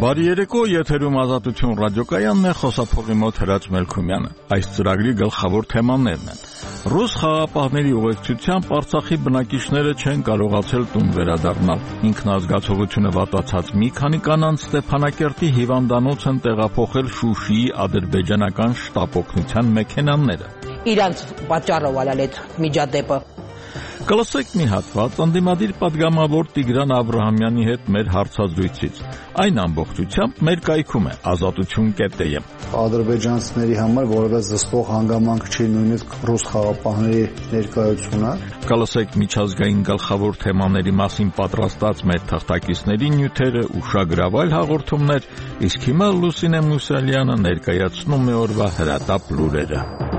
Բարի երեկո, եթերում Ազատություն ռադիոկայանն է, խոսափողի մոտ Հրաչ Մելքումյանը։ Այս ծրագրի գլխավոր թեմաներն են. Ռուս խաղաղապահների ուղեկցությամբ Արցախի բնակիչները չեն կարողացել տուն վերադառնալ։ Ինքնազգացողությունը վատացած մի քանի կանանց Ստեփանակերտի հիվանդանոց են տեղափոխել Շուշիի ադրբեջանական շտապ օգնության մեքենաները։ Իրանց պատճառով ալալ այդ միջադեպը։ Կլսեք մի հատված ընդդիմադիր պատգամավոր Տիգրան Աբրահամյանի հետ մեր հարցազրույցից։ Այն ամբողջությամբ մեր կայքում է azatutun.am։ Ադրբեջանցիների համար որևէ զսպող հանգամանք չի նույնիսկ ռուս խաղաղապահների ներկայությունը։ Կլսեք միջազգային գլխավոր թեմաների մասին պատրաստած մեր թղթակիցների նյութերը ու շագրավայր հաղորդումներ, իսկ հիմա Լուսինե Մուսալյանը ներկայացնում է օրվա հրատապ լուրերը։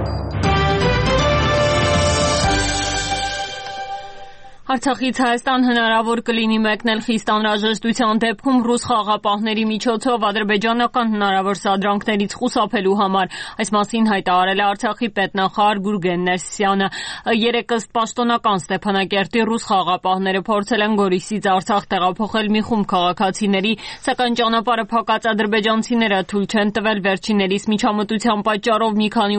Արցախից Հայաստան հնարավոր կլինի մեկնել խիստ անհրաժեշտության դեպքում ռուս խաղաղապահների միջոցով ադրբեջանական հնարավոր սադրանքներից խուսափելու համար։ Այս մասին հայտարարել է Արցախի պետնախարար Գուրգեն Ներսիսյանը։ Երեկ ըստ պաշտոնական Ստեփանակերտի ռուս խաղաղապահները փորձել են Գորիսից Արցախ տեղափոխել մի խումբ քաղաքացիների, սակայն ճանապարհը փակած ադրբեջանցիները թույլ չեն տվել։ Վերջիններիս միջամտության պատճառով մի քանի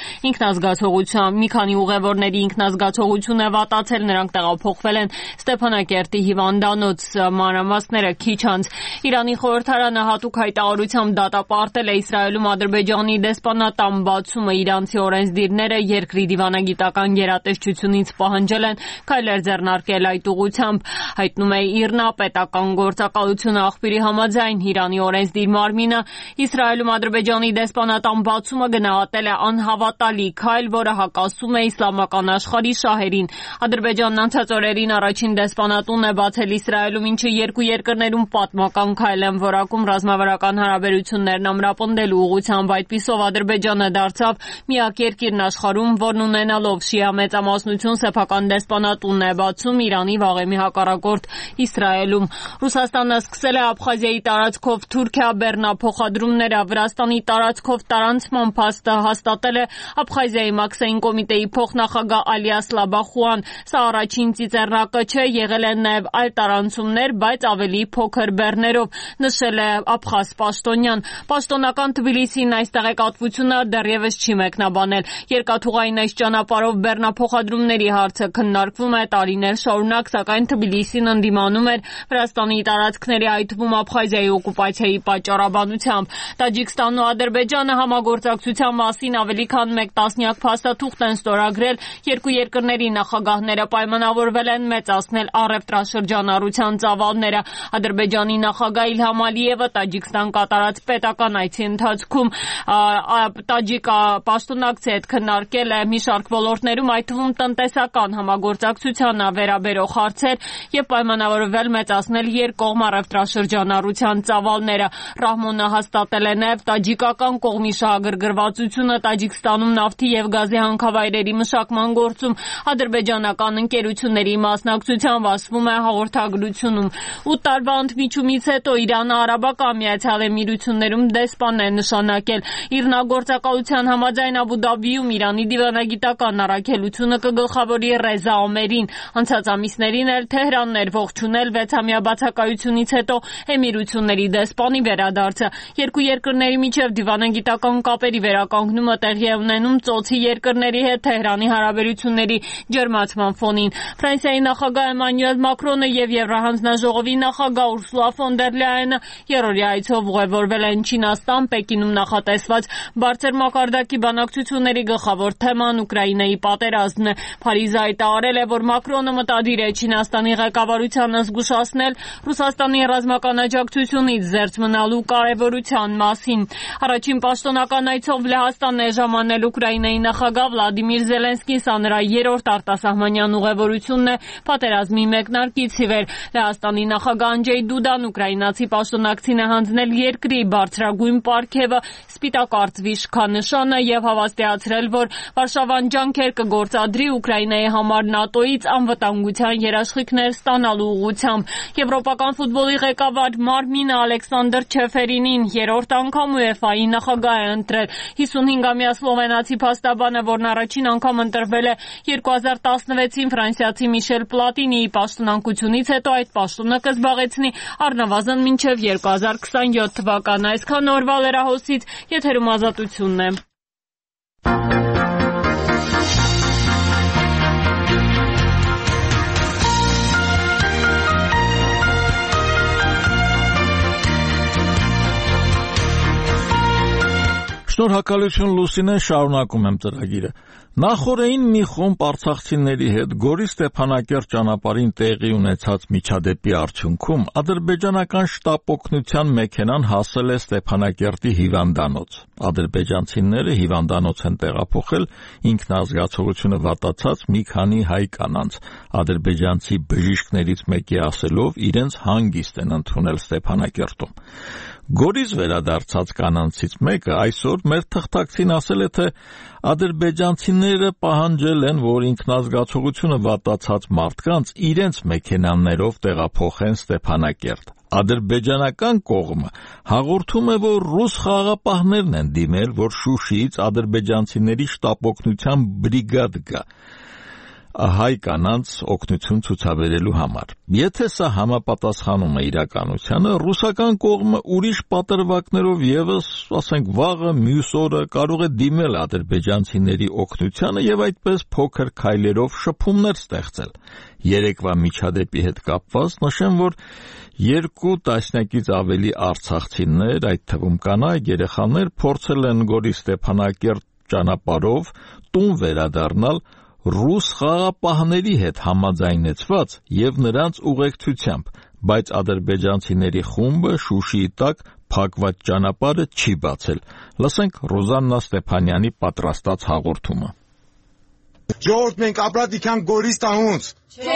ուղևորների ինքնազգացողություն է վատացել, նրանք տեղափոխվել են Ստեփանակերտի հիվանդանոց, մանրամասները քիչ անց։ Իրանի խորհրդարանը հատուկ հայտարարությամբ դատապարտել է Իսրայելում Ադրբեջանի դեսպանատան բացումը։ Իրանցի օրենսդիրները երկրի դիվանագիտական գերատեսչությունից պահանջել են քայլեր ձեռնարկել այդ ուղղությամբ, հայտնում է ԻՌՆԱ պետական գործակալությունը աղբյուրի համաձայն։ Իրանի օրենսդիր մարմինը Իսրայելում Ադրբեջանի դեսպանատան բացումը գնահատել է անհավատալի քայլ, որը հակասում է իսլամական աշխարհի շահերին։ Ադրբեջանն անցած օրերին առաջին դեսպանատունն է բացել Իսրայելում, ինչը երկու երկրներում պատմական քայլ են որակում ռազմավարական հարաբերություններն ամրապնդելու ուղղությամբ։ Այդպիսով Ադրբեջանը դարձավ միակ երկիրն աշխարհում, որն ունենալով շիա մեծամասնություն սեփական դեսպանատունն է բացում Իրանի վաղեմի հակառակորդ Իսրայելում։ Ռուսաստանը սկսել է Աբխազիայի տարածքով Թուրքիա բեռնափոխադրումները։ Վրաստանի տարածքով տարանցման փաստը հաստատել է Աբխազիայի Մաքսային կոմիտեի փոխնախագահ Ալիաս Լաբախուան։ Սա առաջին ծիծեռնակը չէ, եղել են նաև այլ տարանցումներ, բայց ավելի փոքր բեռներով, նշել է աբխազ պաշտոնյան։ Պաշտոնական Թբիլիսին այս տեղեկատվությունը դեռևս չի մեկնաբանել։ Երկաթուղային այս ճանապարհով բեռնափոխադրումների հարցը քննարկվում է տարիներ շարունակ, սակայն Թբիլիսին ընդդիմանում էր Վրաստանի տարածքների, այդ թվում Աբխազիայի օկուպացիայի պատճառաբանությամբ։ Տաջիկստանն ու Ադրբեջանը համագործակցության մասին ավելի քան մեկ տասնյակ փաստաթուղթ են ստորագրել։ Երկու երկրների նախագահները պայմանավորվել են մեծացնել առևտրաշրջանառության ծավալները։ Ադրբեջանի նախագահ Իլհամ Ալիևը Տաջիկստան կատարած պետական այցի ընթացքում տաջիկ պաշտոնակցի հետ քննարկել է մի շարք ոլորտներում, այդ թվում տնտեսական համագործակցությանը վերաբերող հարցեր եւ պայմանավորվել մեծացնել երկկողմ առևտրաշրջանառության ծավալները։ Ռահմոնը հաստատել է նաեւ տաջիկական կողմի շահագրգռվածությունը Տաջիկստանում նավթի եւ գազի հանքավայրերի մշակման գործում ադրբեջանական ընկերությունների մասնակցությամբ, ասվում է հաղորդագրությունում։ 8 տարվա ընդմիջումից հետո Իրանը Արաբական Միացյալ Էմիրություններում դեսպան է նշանակել։ Իռնագործակալության համաձայն Աբու Դաբիում Իրանի դիվանագիտական առաքելությունը կգլխավորի Ռեզա Օմերին։ Անցած ամիսներին էլ Թեհրանն էր ողջունել 6-ամյա բացակայությունից հետո Էմիրությունների դեսպանի վերադարձը։ Երկու երկրների միջև դիվանագիտական կապերի վերականգնումը տեղի է ունենում ծոցի երկրների հետ Թեհրանի հարաբերությունների ջերմացման ֆոնին։ Ֆրանսիայի նախագահ Էմանուել Մակրոնը եւ Եվրահանձնաժողովի նախագահ Ուրսուլա ֆոն դեր Լայենը երրորդյա այցով ուղևորվել են Չինաստան։ Պեկինում նախատեսված բարձր մակարդակի բանակցությունների գլխավոր թեման Ուկրաինայի պատերազմն է։ Փարիզը հայտարարել է, որ Մակրոնը մտադիր է Չինաստանի ղեկավարությանը զգուշացնել Ռուսաստանի ռազմական աջակցությունից զերծ մնալու կարևորության մասին։ Առաջին պաշտոնական այցով Լեհաստանն է ժամանել Ուկրաինայի նախագահ Վլադիմիր Զելենսկին, սա նրա երրորդ արտասահմանյան ուղևորությունն է պատերազմի մեկնարկից ի վեր։ Լեհաստանի նախագահ Անջեյ Դուդան ուկրաինացի պաշտոնակցին է հանձնել երկրի բարձրագույն պարգևը Սպիտակ արծվի շքանշանը եւ հավաստիացրել, որ Վարշավան ջանքեր կգործադրի Ուկրաինայի համար ՆԱՏՕ-ից անվտանգության երաշխիքներ ստանալու ուղղությամբ։ Եվրոպական ֆուտբոլի ղեկավար Մարմինը Ալեքսանդր Չեֆերինին երրորդ անգամ UEFA-ի նախագահ է ընտրել։ 55-ամյա սլովենացի փաստաբանը, որն առաջին անգամ ընտրվել է 2016-ին Ֆրանսիացի Միշել Պլատինիի պաշտոնակությունից հետո այդ պաշտոնը կզբաղեցնի առնվազն մինչև 2027 թվականը։ Այսքան օրվա լրահոսից եթերում Ազատությունն է։ Շնորհակալություն Լուսինե, շարունակում եմ ծրագիրը։ Նախորդին մի խումբ արցախցիների հետ Գորի Ստեփանակերտ ճանապարհին տեղի ունեցած միջադեպի արդյունքում ադրբեջանական շտապօգնության մեքենան հասել է Ստեփանակերտի հիվանդանոց։ Ադրբեջանցիները հիվանդանոց են տեղափոխել ինքնազգացողությունը վատացած մի քանի հայ կանանց։ Ադրբեջանցի բժիշկներից մեկի ասելով իրենց հանգիստ են ընդունել Ստեփանակերտում։ Գորիս վերադարձած կանանցից մեկը այսօր մեր թղթակցին ասել է, թե ադրբեջանցիները պահանջել են, որ ինքնազգացողությունը վատացած մարդկանց իրենց մեքենաներով տեղափոխեն Ստեփանակերտ։ Ադրբեջանական կողմը հաղորդում է, որ ռուս խաղաղապահներն են դիմել, որ Շուշիից ադրբեջանցիների շտապօգնության բրիգադ գա հայ կանանց օգնություն ցուցաբերելու համար։ Եթե սա համապատասխանում է իրականությանը, ռուսական կողմը ուրիշ պատրվակներով եւս, ասենք, վաղը մյուս օրը կարող է դիմել ադրբեջանցիների օգնությանը եւ այդպես փոքր քայլերով շփումներ ստեղծել։ Երեկվա միջադեպի հետ կապված նշեմ, որ 2 տասնյակից ավելի արցախցիներ, այդ թվում կանայք, երեխաներ փորձել են Գորի Ստեփանակերտ ճանապարհով տուն վերադառնալ ռուս խաղաղապահների հետ համաձայնեցված եւ նրանց ուղեկցությամբ, բայց ադրբեջանցիների խումբը Շուշիի տակ փակված ճանապարհը չի բացել։ Լսենք Ռոզաննա Ստեփանյանի պատրաստած հաղորդումը։ Ժողովուրդ, մենք ապրատիքան Գորիս տահունց։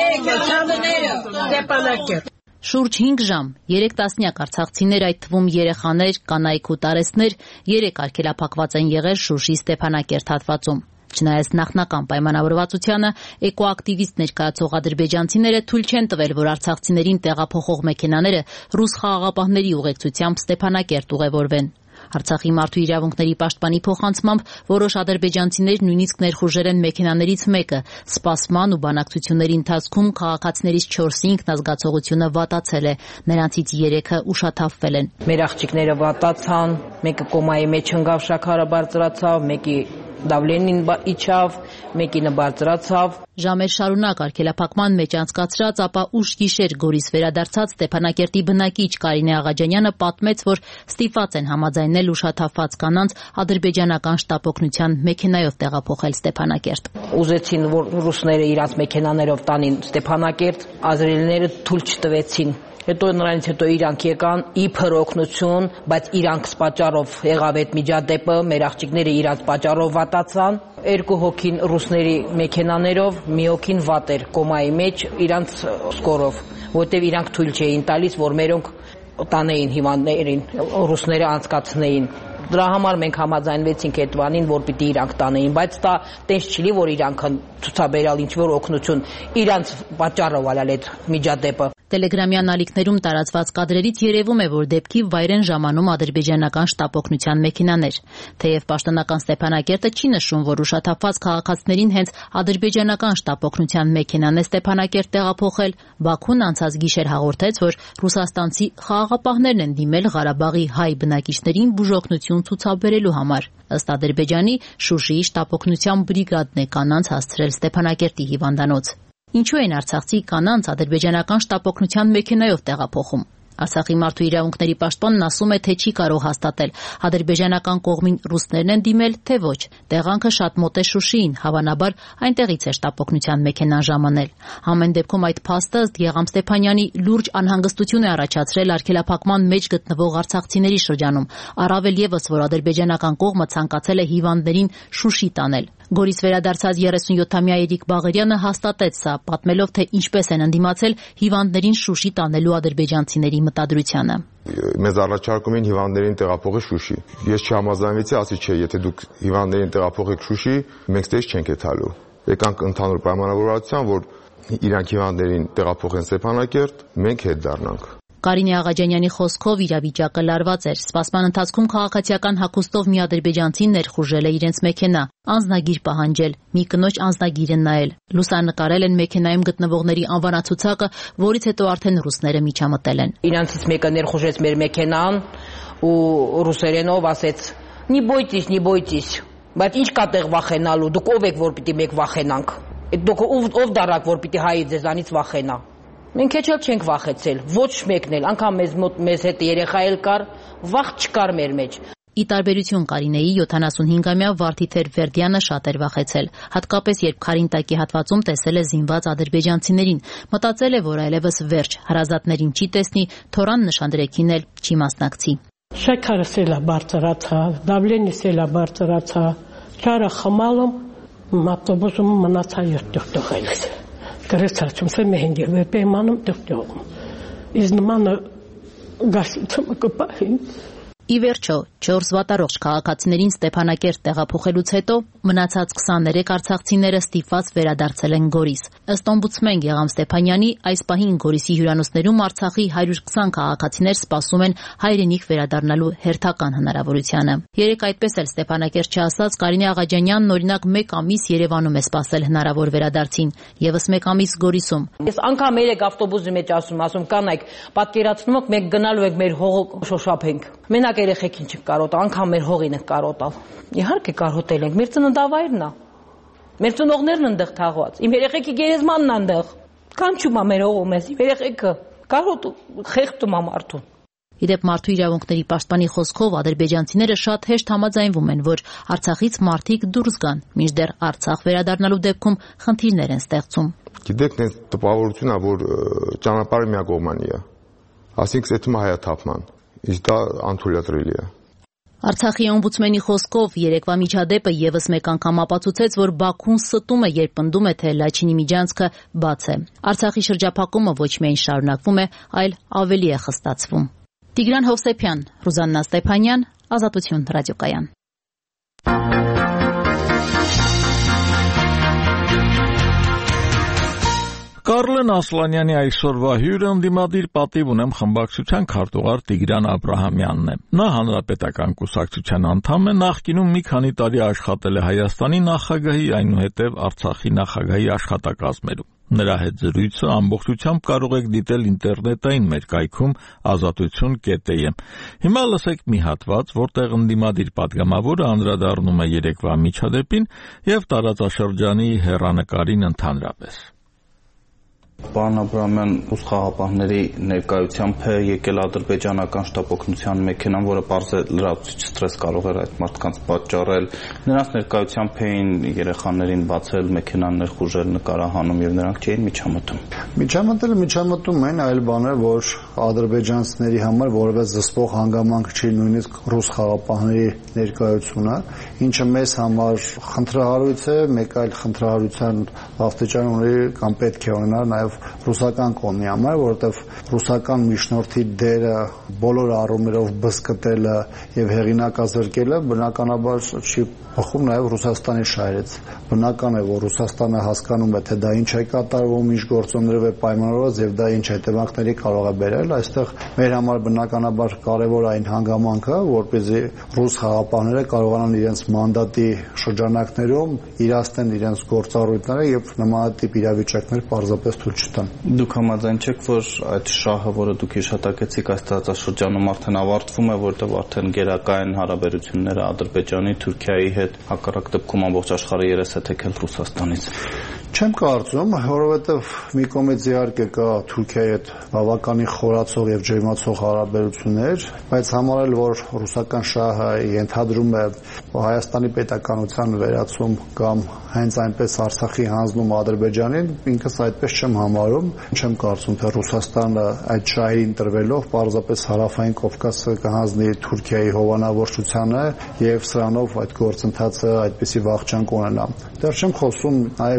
Շուրջ 5 ժամ 3 տասնյակ արցախցիներ, այդ թվում երեխաներ, կանայք ու տարեցներ 3 արգելափակված են եղել Շուշի Ստեփանակերտ հատվածում։ Չնայած նախնական պայմանավորվածությանը, էկոակտիվիստ ներկայացող ադրբեջանցիները թույլ չեն տվել, որ արցախցիներին տեղափոխող մեքենաները ռուս խաղաղապահների ուղեկցությամբ Ստեփանակերտ ուղևորվեն։ Արցախի մարդու իրավունքների պաշտպանի փոխանցմամբ որոշ ադրբեջանցիներ նույնիսկ ներխուժել են մեքենաներից մեկը։ Սպասման ու բանակցությունների ընթացքում քաղաքացիներից 4-ի ինքնազգացողությունը վատացել է, նրանցից 3-ը ուշաթափվել են։ Մեր աղջիկները վատացան, մեկը կոմայի մեջ ընկավ, շաքարը բարձրացավ, մեկի դավլենին իջավ, մեկինը բարձրացավ։ Ժամեր շարունակ արգելափակման մեջ անցկացրած, ապա ուշ գիշեր Գորիս վերադարձած Ստեփանակերտի բնակիչ Կարինե Աղաջանյանը պատմեց, որ ստիպված են համաձայնել ուշաթափված կանանց ադրբեջանական շտապօգնության մեքենայով տեղափոխել Ստեփանակերտ։ Ուզեցին, որ ռուսները իրաց մեքենաներով տանին Ստեփանակերտ, ազերիները թույլ չտվեցին։ Հետո նրանից հետո իրանք եկան իբր օգնություն, բայց իրանք պատճառով եղավ այդ միջադեպը, մեր աղջիկները իրանք պատճառով վատացան։ 2 հոգին ռուսների մեքենաներով, մի հոգին վատ էր կոմայի մեջ իրանք սկորով, որտեղ իրանք թույլ չէին տալիս, որ մերոնք տանեին հիվանդներին, ռուսները անցկացնեին։ Դրա համար մենք համաձայնվեցինք այդ բանին, որ պիտի իրանք տանեին, բայց դա տենց չի, որ իրանք ցուցաբերալ ինչ-որ օգնություն, իրանք պատճառով ալալ այդ միջադեպը։ Տելեգրամյան ալիքներում տարածված կադրերից երևում է, որ դեպքի վայր են ժամանում ադրբեջանական շտապօգնության մեքենաներ։ Թեև պաշտոնական Ստեփանակերտը չի նշում, որ ուշաթափված քաղաքացիներին հենց ադրբեջանական շտապօգնության մեքենան է Ստեփանակերտ տեղափոխել, Բաքուն անցած գիշեր հաղորդեց, որ ռուսաստանցի խաղաղապահներն են դիմել Ղարաբաղի հայ բնակիչներին բուժօգնություն ցուցաբերելու համար։ Ըստ Ադրբեջանի, Շուշիի շտապօգնության բրիգադն է կանանց հասցրել Ստեփանակերտի հիվանդանոց։ Ինչու են արցախցի կանանց ադրբեջանական շտապօգնության մեքենայով տեղափոխում։ Արցախի մարդու իրավունքների պաշտպանն ասում է, թե չի կարող հաստատել ադրբեջանական կողմին ռուսներն են դիմել, թե ոչ։ Տեղանքը շատ մոտ է Շուշիին, հավանաբար այնտեղից է շտապօգնության մեքենան ժամանել։ Ամեն դեպքում այդ փաստը ըստ Եղամ Ստեփանյանի լուրջ անհանգստություն է առաջացրել արգելափակման մեջ գտնվող արցախցիների շրջանում, առավել ևս, որ ադրբեջանական կողմը ցանկացել է հիվանդներին Շուշի տանել։ Գորիս վերադարձած 37-ամյա Էրիկ Բաղարյանը հաստատեց սա, պատմելով, թե ինչպես են ընդդիմացել հիվանդներին Շուշի տանելու ադրբեջանցիների մտադրությանը։ Մեզ առաջարկում են հիվանդներին տեղափոխել Շուշի։ Ես չհամաձայնվեցի, ասի չէ, եթե դուք հիվանդներին տեղափոխեք Շուշի, մենք ստեղ չենք եթալու։ Եկանք ընդհանուր պայմանավորվածության, որ իրանք հիվանդներին տեղափոխեն Ստեփանակերտ, մենք հետ դառնանք։ Կարինե Աղաջանյանի խոսքով իրավիճակը լարված էր։ Սպասման ընթացքում քաղաքացիական հագուստով մի ադրբեջանցի ներխուժել է իրենց մեքենա, անձնագիր պահանջել, մի կնոջ անձնագիրը նայել։ Լուսանկարել են մեքենայում գտնվողների անվանացուցակը, որից հետո արդեն ռուսները միջամտել են։ Իրանցից մեկը ներխուժեց մեր մեքենան ու ռուսերենով ասեց. «Նի բոյտիս, բայց ինչ կա տեղ վախենալու, դուք ով եք, որ պիտի մեկ վախենանք։ Դուք ով դարակ, որ պիտի հայի ձեզանից վախենա։ Մենք էլ չենք վախեցել, ոչ մեկն էլ, անգամ մեզ հետ երեխա էլ կար, վախ չկար մեր մեջ»։ Ի տարբերություն Կարինեի 75-ամյա Վարդիթեր Վերդյանը շատ էր վախեցել, հատկապես երբ Քարինտակի հատվածում տեսել է զինված ադրբեջանցիներին, մտածել է, որ այլևս վերջ, հարազատներին չի տեսնի, թորան նշանդրեքին էլ չի մասնակցի։ Շաքարս էլ բարձրացա, դավլենիս էլ բարձրացա, ճարը խմալում, ավտոբուսում մնացա երթուղայից։ Գրեցացում սա մեհենգի վեպեմանում դուքտողում։ Իզ նմանը գասիցում կպահին։ Ի վերջո, 4 վատառողջ քաղաքացիներին Ստեփանակերտ տեղափոխելուց հետո մնացած 23 արցախցիները ստիպված վերադարձել են Գորիս։ Ըստ օմբուդսմեն Գեղամ Ստեփանյանի, այս պահին Գորիսի հյուրանոցներում Արցախի 120 քաղաքացիներ սպասում են հայրենիք վերադառնալու հերթական հնարավորությանը։ Երեկ այդպես էլ Ստեփանակերտ չասած Կարինե Աղաջանյանն օրինակ 1 ամիս Երևանում է սպասել հնարավոր վերադարձին, եւս 1 ամիս Գորիսում։ Ես անգամ երեք ավտոբուսի մեջ ասում կանայք, պատկերացնում եք մենք գնալու ենք մեր հողը շոշափենք։ Մենակ երեխեքին չենք կարոտալ, անգամ մեր հողին ենք կարոտալ։ Իհարկե կարոտել ենք, մեր ծննդավայրն է։ Մեր ծնողներն ընդեղ թաղված։ Իմ երեխեքի գերեզմանն է ընդեղ։ Կանչում է մեր հողում ես, իմ երեխեքը կարոտում, խեղդում է մարդուն։ Իդեպ մարդու իրավունքների պաշտպանի խոսքով ադրբեջանցիները շատ հեշտ համաձայնվում են, որ Արցախից մարդիկ դուրս գան, մինչդեռ Արցախ վերադառնալու դեպքում խնդիրներ են ստեղծում։ Գիտեք, այս տպավորությունն է, որ ճանապարհը միակողմանի է։ Այսինքն ստում է հայաթափման։ Իսկ դա անթույլատրելի է։ Արցախի օմբուդսմենի խոսքով երեկվա միջադեպը եւս մեկ անգամ ապացուցեց, որ Բաքուն ստում է, երբ պնդում է, թե Լաչինի միջանցքը բաց է։ Արցախի շրջափակումը ոչ միայն շարունակվում է, այլ ավելի է խստացվում։ Տիգրան Հովսեփյան, Ռուզաննա Ստեփանյան, Ազատություն ռադիոկայան։ Կարլեն Ասլանյանի այսօրվա հյուրը ընդդիմադիր պատիվ ունեմ խմբակցության քարտուղար Տիգրան Աբրահամյանն է։ Նա հանրապետական կուսակցության անդամ է, նախկինում մի քանի տարի աշխատել է Հայաստանի նախագահի, այնուհետև Արցախի նախագահի աշխատակազմերում։ Նրա հետ զրույցը ամբողջությամբ կարող եք դիտել ինտերնետային մեր կայքում azatutun.am։ Հիմա լսեք մի հատված, որտեղ ընդդիմադիր պատգամավորը անդրադառնում է երեկվա միջադեպին եւ տարածաշրջանի հեռանկարին ընդհանրապես։ Պարոն Աբրահամյան, ուս խաղապահների ներկայությամբ է եկել ադրբեջանական շտապօգնության մեքենան, որը պարզ է լրացուցիչ ստրես կարող էր այդ մարդկանց պատճառել։ Նրանց ներկայությամբ էին երեխաներին բացել, մեքենան ներխուժել, նկարահանում եւ նրանք չէին միջամտում։ Միջամտում են այլ բաներ, որ ադրբեջանցիների համար որևէ զսպող հանգամանք չի նույնիսկ ռուս խաղապահների ներկայությունը, ինչը մեզ համար խնդրահարույց է, մեկ այլ խնդրահարության աստիճան ունի կամ պետք է ունենա նաև ռուսական կողմի համար, որովհետև ռուսական միջնորդի դերը բոլոր առումներով բզկտելը եւ հեղինակազրկելը բնականաբար չի բխում նաև Ռուսաստանի շահերից։ Բնական է, որ Ռուսաստանը հասկանում է, թե դա ինչ է կատարվում, ինչ գործոններով է պայմանավորված եւ դա ինչ հետևանքների կարող է բերել։ Այստեղ մեր համար բնականաբար կարևոր այն հանգամանքը, որպեսզի ռուս խաղապահները կարողանան իրենց մանդատի շրջանակներում իրացնեն իրենց գործառույթները եւ նմանատիպ իրավիճակներ պարզապես թույլ չտան։ Դուք համաձայն չեք, որ այդ շահը, որը դուք հիշատակեցիք, այս տարածաշրջանում արդեն ավարտվում է, որտեղ արդեն գերակա են հարաբերությունները Ադրբեջանի, Թուրքիայի հետ, հակառակ դեպքում ամբողջ աշխարհը երես է թեքել Ռուսաստանից։ Չեմ կարծում, որովհետև մի կողմից իհարկե կա Թուրքիայի հետ բավականին խորացող եւ ջերմացող հարաբերություններ, բայց համարել, որ ռուսական շահը ենթադրում է Հայաստանի պետականության վերացում կամ հենց այնպես Արցախի հանձնում Ադրբեջանին, ինքս այդպես չեմ համարում, չեմ կարծում, թե Ռուսաստանը այդ շահերին տրվելով պարզապես հարավային Կովկասը կհանձնի Թուրքիայի հովանավորչությանը եւ սրանով այդ գործընթացը այդպիսի վախճան կունենա։ Դեռ չեմ խոսում նաեւ Իրանի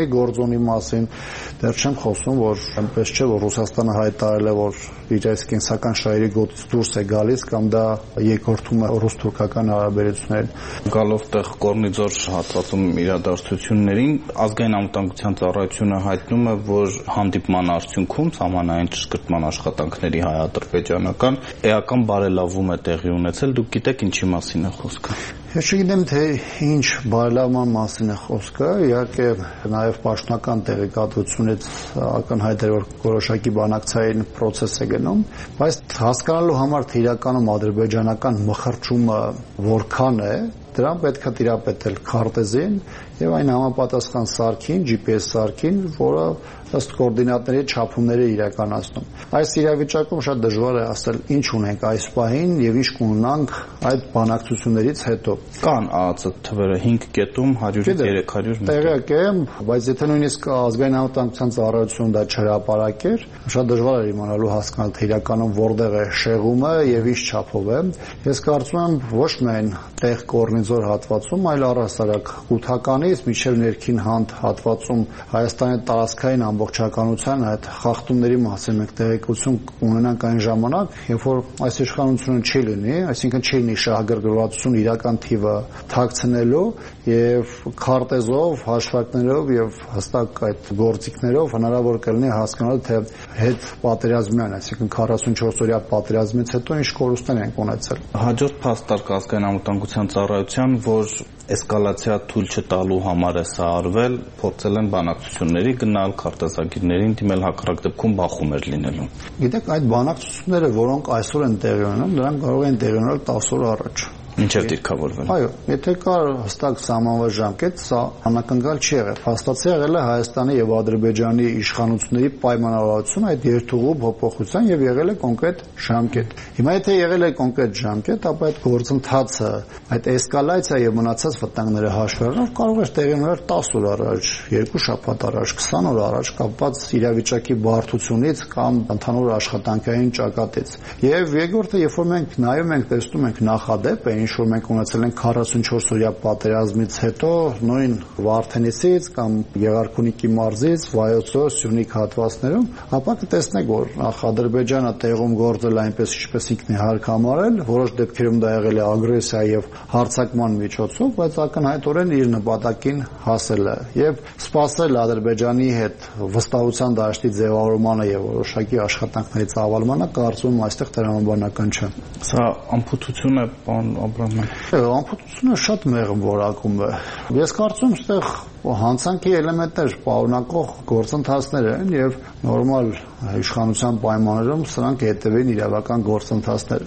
Սպահանի գործոնի մասին, դեռ չեմ խոսում, որ այնպես չէ, որ Ռուսաստանը հայտարարել է, որ իր այս կենսական շահերի գոտից դուրս է գալիս կամ դա երկրորդում է ռուս-թուրքական հարաբերություններին։ Գալով տեղ Կորնիձոր հատվածում իրադարձություններին, ազգային անվտանգության ծառայությունը հայտնում է, որ հանդիպման արդյունքում սահմանային ճշգրտման աշխատանքների հայ-ադրբեջանական էական բարելավում է տեղի ունեցել։ Դուք գիտեք ինչի մասին է խոսքը։ Ես չգիտեմ, թե ինչ բարելավման մասին է խոսքը, իհարկե նաև պաշտոնական տեղեկատվությունից ակնհայտ է, որ որոշակի բանակցային process է գնում, բայց հասկանալու համար, թե իրականում ադրբեջանական մխրճումը որքան է, դրան պետք է տիրապետել քարտեզին եւ այն համապատասխան սարքին, GPS սարքին, որը ըստ կոորդինատների չափումները իրականացնում։ Այս իրավիճակում շատ դժվար է ասել ինչ ունենք այս պահին եւ ինչ կունենանք այդ բանակցություններից հետո։ Կան ԱԱԾ թվերը 5 կետում 100-ից 300 մետր։ Տեղյակ եմ, բայց եթե նույնիսկ ազգային անվտանգության ծառայությունը դա չհրապարակեր, շատ դժվար է իմանալու հասկանալ, թե իրականում որտեղ է շեղումը եւ ինչ չափով է։ Ես կարծում եմ ոչ միայն տեղ Կորնիձոր հատվածում, այլ առհասարակ Կութականից մինչև ներքին հանդ հատվածում Հայաստանի տարածքային ամբողջականության այդ խախտումների մասին մենք տեղեկություն ունենանք այն ժամանակ, երբ որ այս իշխանությունը չի լինի, այսինքն չի լինի շահագրգռվածություն իրական թիվը թաքցնելու եւ քարտեզով, հաշվարկներով եւ հստակ այդ գործիքներով հնարավոր կլինի հասկանալ, թե հետ պատերազմյան, այսինքն 44-օրյա պատերազմից հետո ինչ կորուստներ են ունեցել։ Հաջորդ փաստարկ ազգային անվտանգության ծառայության, որ էսկալացիա թույլ չտալու համար է սա արվել, փորձել են բանակցությունների գնալ, քարտեզագիրներին դիմել, հակառակ դեպքում բախում էր լինելու։ Գիտեք, այդ բանակցությունները, որոնք այսօր են տեղի ունենում, դրանք կարող են տեղի ունենալ 10 օր առաջ։ Ինչև դիրքավորվել։ Այո, եթե կար հստակ սահմանված ժամկետ, սա անակնկալ չի եղել։ Փաստացի եղել է Հայաստանի եւ Ադրբեջանի իշխանությունների պայմանավորվածություն այդ երթուղու փոփոխության եւ եղել է կոնկրետ ժամկետ։ Հիմա եթե եղել է կոնկրետ ժամկետ, ապա այդ գործընթացը, այդ էսկալացիա եւ մնացած վտանգները հաշվառելով կարող է տեղի ունենալ 10 օր առաջ, 2 շաբաթ առաջ, 20 օր առաջ, կապված իրավիճակի բարդությունից կամ ընդհանուր աշխատանքային ճակատից։ Եվ երկրորդը, երբ որ մենք նայում ենք, տեսնում ենք նախադեպ ինչ որ մենք ունեցել ենք 44-օրյա պատերազմից հետո նույն Վարդենիսից կամ Գեղարքունիքի մարզից, Վայոց-Ձոր, Սյունիք հատվածներում, ապա կտեսնեք, որ նախ Ադրբեջանը տեղում գործել այնպես ինչպես ինքն է հարկ համարել, որոշ դեպքերում դա եղել է ագրեսիա եւ հարձակման միջոցով, բայց ակնհայտորեն իր նպատակին հասել է եւ սпасել Ադրբեջանի հետ վստահության դաշտի ձևավորմանը եւ որոշակի աշխատանքների ծավալմանը, կարծում եմ այստեղ տրամաբանական չէ։ Սա ամփոփություն է, պարոն Ամփոփությունը շատ մեղմ որակում է։ Ես կարծում եմ, այստեղ հանցանքի էլեմենտներ պարունակող գործընթացներ են եւ նորմալ իշխանության պայմաններում սրանք հետեւեն իրավական գործընթացներ։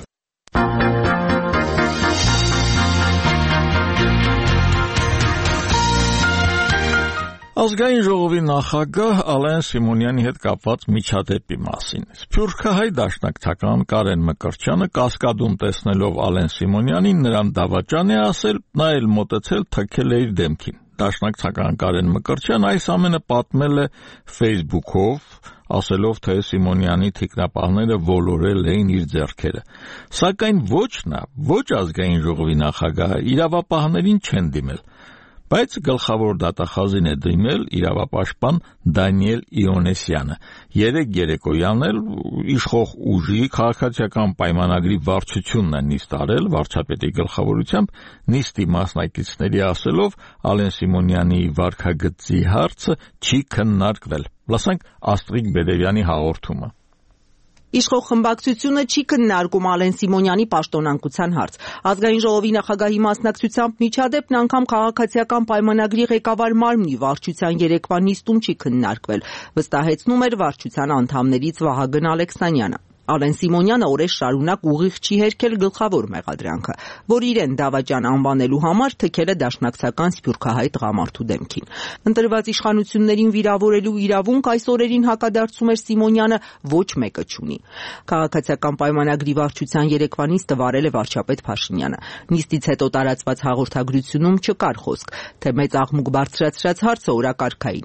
Ազգային ժողովի նախագահ Ալեն Սիմոնյանի հետ կապված միջադեպի մասին։ Սփյուռքահայ դաշնակցական Կարեն Մկրտչյանը կասկադում տեսնելով Ալեն Սիմոնյանին նրան դավաճան է ասել, նա էլ մոտեցել թքել է իր դեմքին։ Դաշնակցական Կարեն Մկրտչյանը այս ամենը պատմել է Facebook-ով, ասելով, թե Սիմոնյանի թիկնապահները ոլորել էին իր ձեռքերը։ Սակայն ոչ նա, ոչ ազգային ժողովի նախագահը իրավապահներին չեն դիմել։ Բայց գլխավոր դատախազին է դիմել իրավապաշտպան Դանիել Իոնեսյանը։ Երեկոյան էլ իշխող ուժի քաղաքացիական պայմանագրի վարչությունն է նիստ արել վարչապետի գլխավորությամբ, նիստի մասնակիցների ասելով Ալեն Սիմոնյանի վարքագծի հարցը չի քննարկվել։ Լսենք Աստրիկ Բեդևյանի հաղորդումը։ Իշխող խմբակցությունը չի քննարկում Ալեն Սիմոնյանի պաշտոնանկության հարց։ Ազգային ժողովի նախագահի մասնակցությամբ միջադեպն անգամ քաղաքացիական պայմանագրի ղեկավար մարմնի վարչության երեկվա նիստում չի քննարկվել, վստահեցնում էր վարչության անդամներից Վահագն Ալեքսանյանը։ Ալեն Սիմոնյանը օրեր շարունակ ուղիղ չի հերքել գլխավոր մեղադրանքը, որ իրեն դավաճան անվանելու համար թքել է դաշնակցական սփյուռքահայ տղամարդու դեմքին։ Ընտրված իշխանություններին վիրավորելու իրավունք այս օրերին հակադարձում էր Սիմոնյանը, ոչ մեկը չունի։ Քաղաքացիական պայմանագրի վարչության երեկվա նիստը վարել է վարչապետ Փաշինյանը։ Նիստից հետո տարածված հաղորդագրությունում չկար խոսք, թե մեծ աղմուկ բարձրացրած հարցը օրակարգային էր։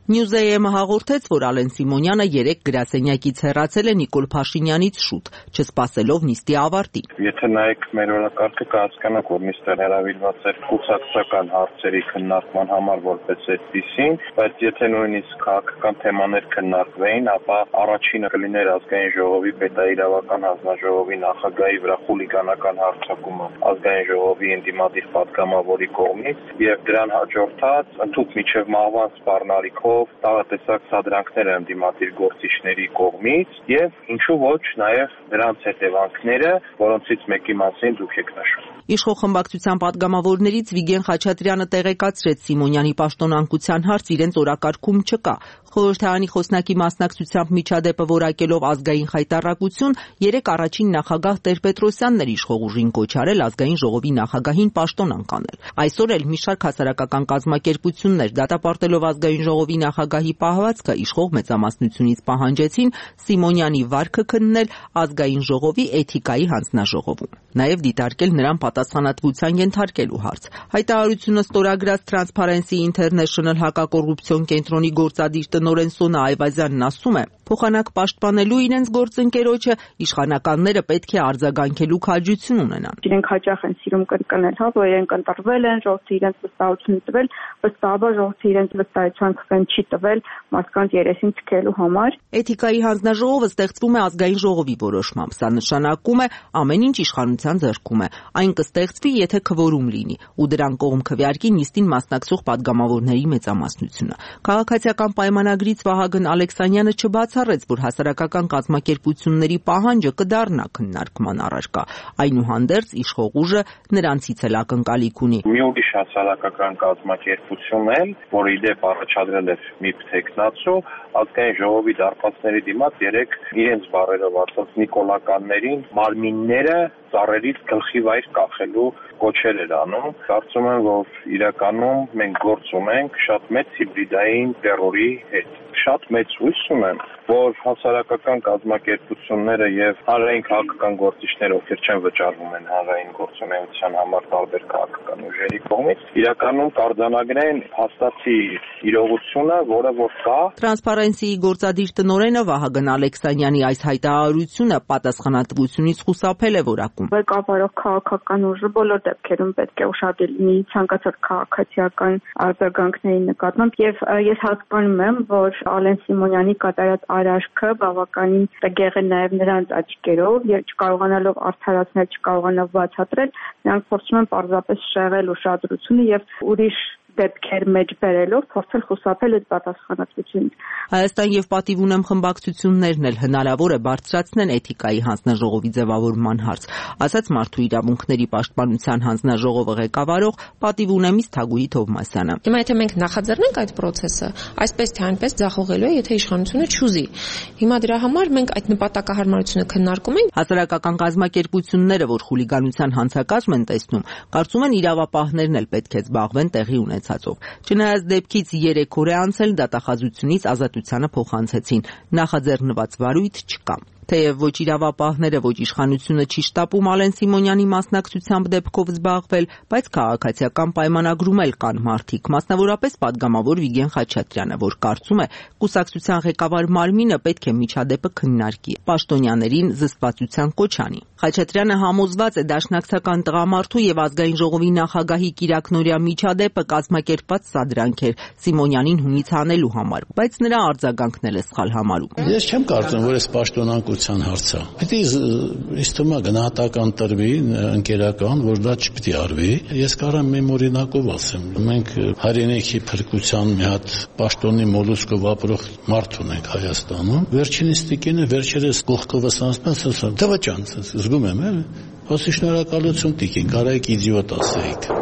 Նյուզեյեմը հաղորդեց, որ Ալեն Սիմոնյանը երեկ գրասենյակից հեռացել է Նիկոլ Փաշինյանից շուտ, չսպասելով նիստի ավարտին։ Եթե նայեք մեր օրակարգը կհասկանաք, որ նիստը հրավիրված էր կուսակցական հարցերի քննարկման համար որպես այդպիսին, բայց եթե նույնիսկ քաղաքական թեմաներ քննարկվեին, ապա առաջինը կլիներ ազգային ժողովի պետաիրավական հանձնաժողովի նախագահի վրա խուլիգանական հարձակումը ազգային ժողովի ընդդիմադիր պատգամավորի կողմից եւ դրան հաջորդած ընդհանուր միջև մահվան սպառնալիքով տարատեսակ սադրանքները ընդդիմադիր գործիչների կողմից եւ ինչու ոչ նաեւ դրանց հետևանքները, որոնցից մեկի մասին դուք եք նշում։ Իշխող խմբակցության պատգամավորներից Վիգեն Խաչատրյանը տեղեկացրեց Սիմոնյանի պաշտոնանկության հարց իրենց օրակարգում չկա։ Խորհրդարանի խոսնակի մասնակցությամբ միջադեպը որակելով ազգային խայտառակություն, երեկ առաջին նախագահ Տեր-Պետրոսյանն էր իշխող ուժին կոչ արել ազգային ժողովի նախագահին պաշտոնանկ անել։ Այսօր էլ մի շարք հասարակական կազմակերպություններ դատապարտելով ազգային ժողովի նախագահի պահվածքը իշխող մեծամասնությունից պահանջեցին Սիմոնյանի վարքը քննել ազգային ժողովի էթիկայի հանձնաժողովում։ Նաև դիտարկել նրան պատասխանատվության ենթարկելու հարց։ Հայտարարությունը ստորագրած Transparency International հակակոռուպցիոն կենտրոնի գործադիր տնօրեն Սոնա Այվազյանն ասում է, փոխանակ պաշտպանելու իրենց գործընկերոջը իշխանականները պետք է արձագանքելու քաջություն ունենան։ Իրենք հաճախ են սիրում կրկնել, որ իրենք ընտրվել են, ժողովուրդը իրենց վստահություն տվել, վստահաբար ժողովուրդը իրենց վստահության քվեն չի տվել մարդկանց երեսին ցկելու համար։ Էթիկայի հանձնաժողովը ստեղծվում է ազգային ժողովի որոշմամբ։ Սա նշանակում է ամեն ինչ իշխանության ձեռքում է։ Այն կստեղծվի, եթե քվորում լինի, ու դրան կողմ քվեարկի նիստին մասնակցող պատգամավորների մեծամասնությունը։ Քաղաքացիական պայմանագրից Վահագն Ալեքսանյանը չբացառեց, որ հասարակական կազմակերպությունների պահանջը կդառնա քննարկման առարկա։ Այնուհանդերձ իշխող ուժը նրանցից էլ ակնկալիք ունի։ Մի ուրիշ հասարակական կազմակերպություն էլ, որ իդեպ առաջադրել էր մի թեկնածու, ազգային ժողովի դարպասների դիմաց երեք իրենց բառերով ասած նիկոլականներին մարմինները ծառերից գլխի վայր կախելու կոչեր էր անում։ Կարծում եմ, որ իրականում մենք գործ ունենք շատ մեծ հիբրիդային տերորի հետ։ Շատ մեծ հույս ունեմ, որ հասարակական կազմակերպությունները եւ հանրային քաղաքական գործիչները, ովքեր չեն վճարվում են հանրային գործունեության համար տարբեր քաղաքական ուժերի կողմից, իրականում կարձանագրեն հաստատի իրողությունը, որը որ կա։ Transparency-ի գործադիր տնօրենը Վահագն Ալեքսանյանի այս հայտարարությունը պատասխանատվությունից խուսափել է որակում։ Ղեկավարող քաղաքական ուժը բոլոր դեպքերում պետք է ուշադիր լինի ցանկացած քաղաքացիական արձագանքների նկատմամբ եւ ես հասկանում եմ, որ Ալեն Սիմոնյանի կատարած արարքը բավականին տգեղ է նաև նրանց աչքերով եւ չկարողանալով արդարացնել, չկարողանալով բացատրել, նրանք փորձում են պարզապես շեղել ուշադրությունը եւ ուրիշ դեպքեր մեջ բերելով փորձել խուսափել այդ պատասխանատվությունից։ Հայաստան եւ Պատիվ ունեմ խմբակցություններն էլ հնարավոր է բարձրացնեն էթիկայի հանձնաժողովի ձևավորման հարց, ասաց Մարդու իրավունքների պաշտպանության հանձնաժողովը ղեկավարող Պատիվ ունեմից Թագուհի Թովմասյանը։ Հիմա եթե մենք նախաձեռնենք այդ process-ը, այսպես թե այնպես ձախողելու է, եթե իշխանությունը չուզի։ Հիմա դրա համար մենք այդ նպատակահարմարությունը քննարկում ենք։ Հասարակական կազմակերպությունները, որ խուլիգանության հանցակազմ են տեսնում, կարծում են իրավապահներն էլ պետք է զբաղվեն տեղի ունեցածով։ Չնայած դեպքից 3 օր է անցել, դատախազությունից ազատությանը փոխանցեցին։ Նախաձեռնված վարույթ չկա։ Թեև ոչ իրավապահները, ոչ իշխանությունը չի շտապում Ալեն Սիմոնյանի մասնակցությամբ դեպքով զբաղվել, բայց քաղաքացիական պայմանագրում էլ կան մարդիկ, մասնավորապես պատգամավոր Վիգեն Խաչատրյանը, որ կարծում է, կուսակցության ղեկավար Մարմինը պետք է միջադեպը քննարկի, պաշտոնյաներին զսպվածության կոչ անի։ Խաչատրյանը համոզված է դաշնակցական տղամարդու եւ ազգային ժողովի նախագահի կիրակնօրյա միջադեպը կազմակերպված սադրանք էր Սիմոնյանին հունից հանելու համար, բայց նրա արձագանքն էլ է սխալ համարում։ Ես չեմ կարծում, որ այս պաշտոնանկության հարցը պետք է ինձ թվում է գնահատական տրվի, ընկերական, որ դա չպետք է արվի։ Ես կարամ իմ օրինակով ասեմ, մենք հայրենիքի փրկության մի հատ պաշտոնի մոլուսկով ապրող մարդ ունենք Հայաստանում։ Վերջինիս տիկինը վերջերս գողքովս ասում, դավաճան, զգում եմ, ասի շնորհակալություն տիկին, կարայիք իդիոտ ասեիք։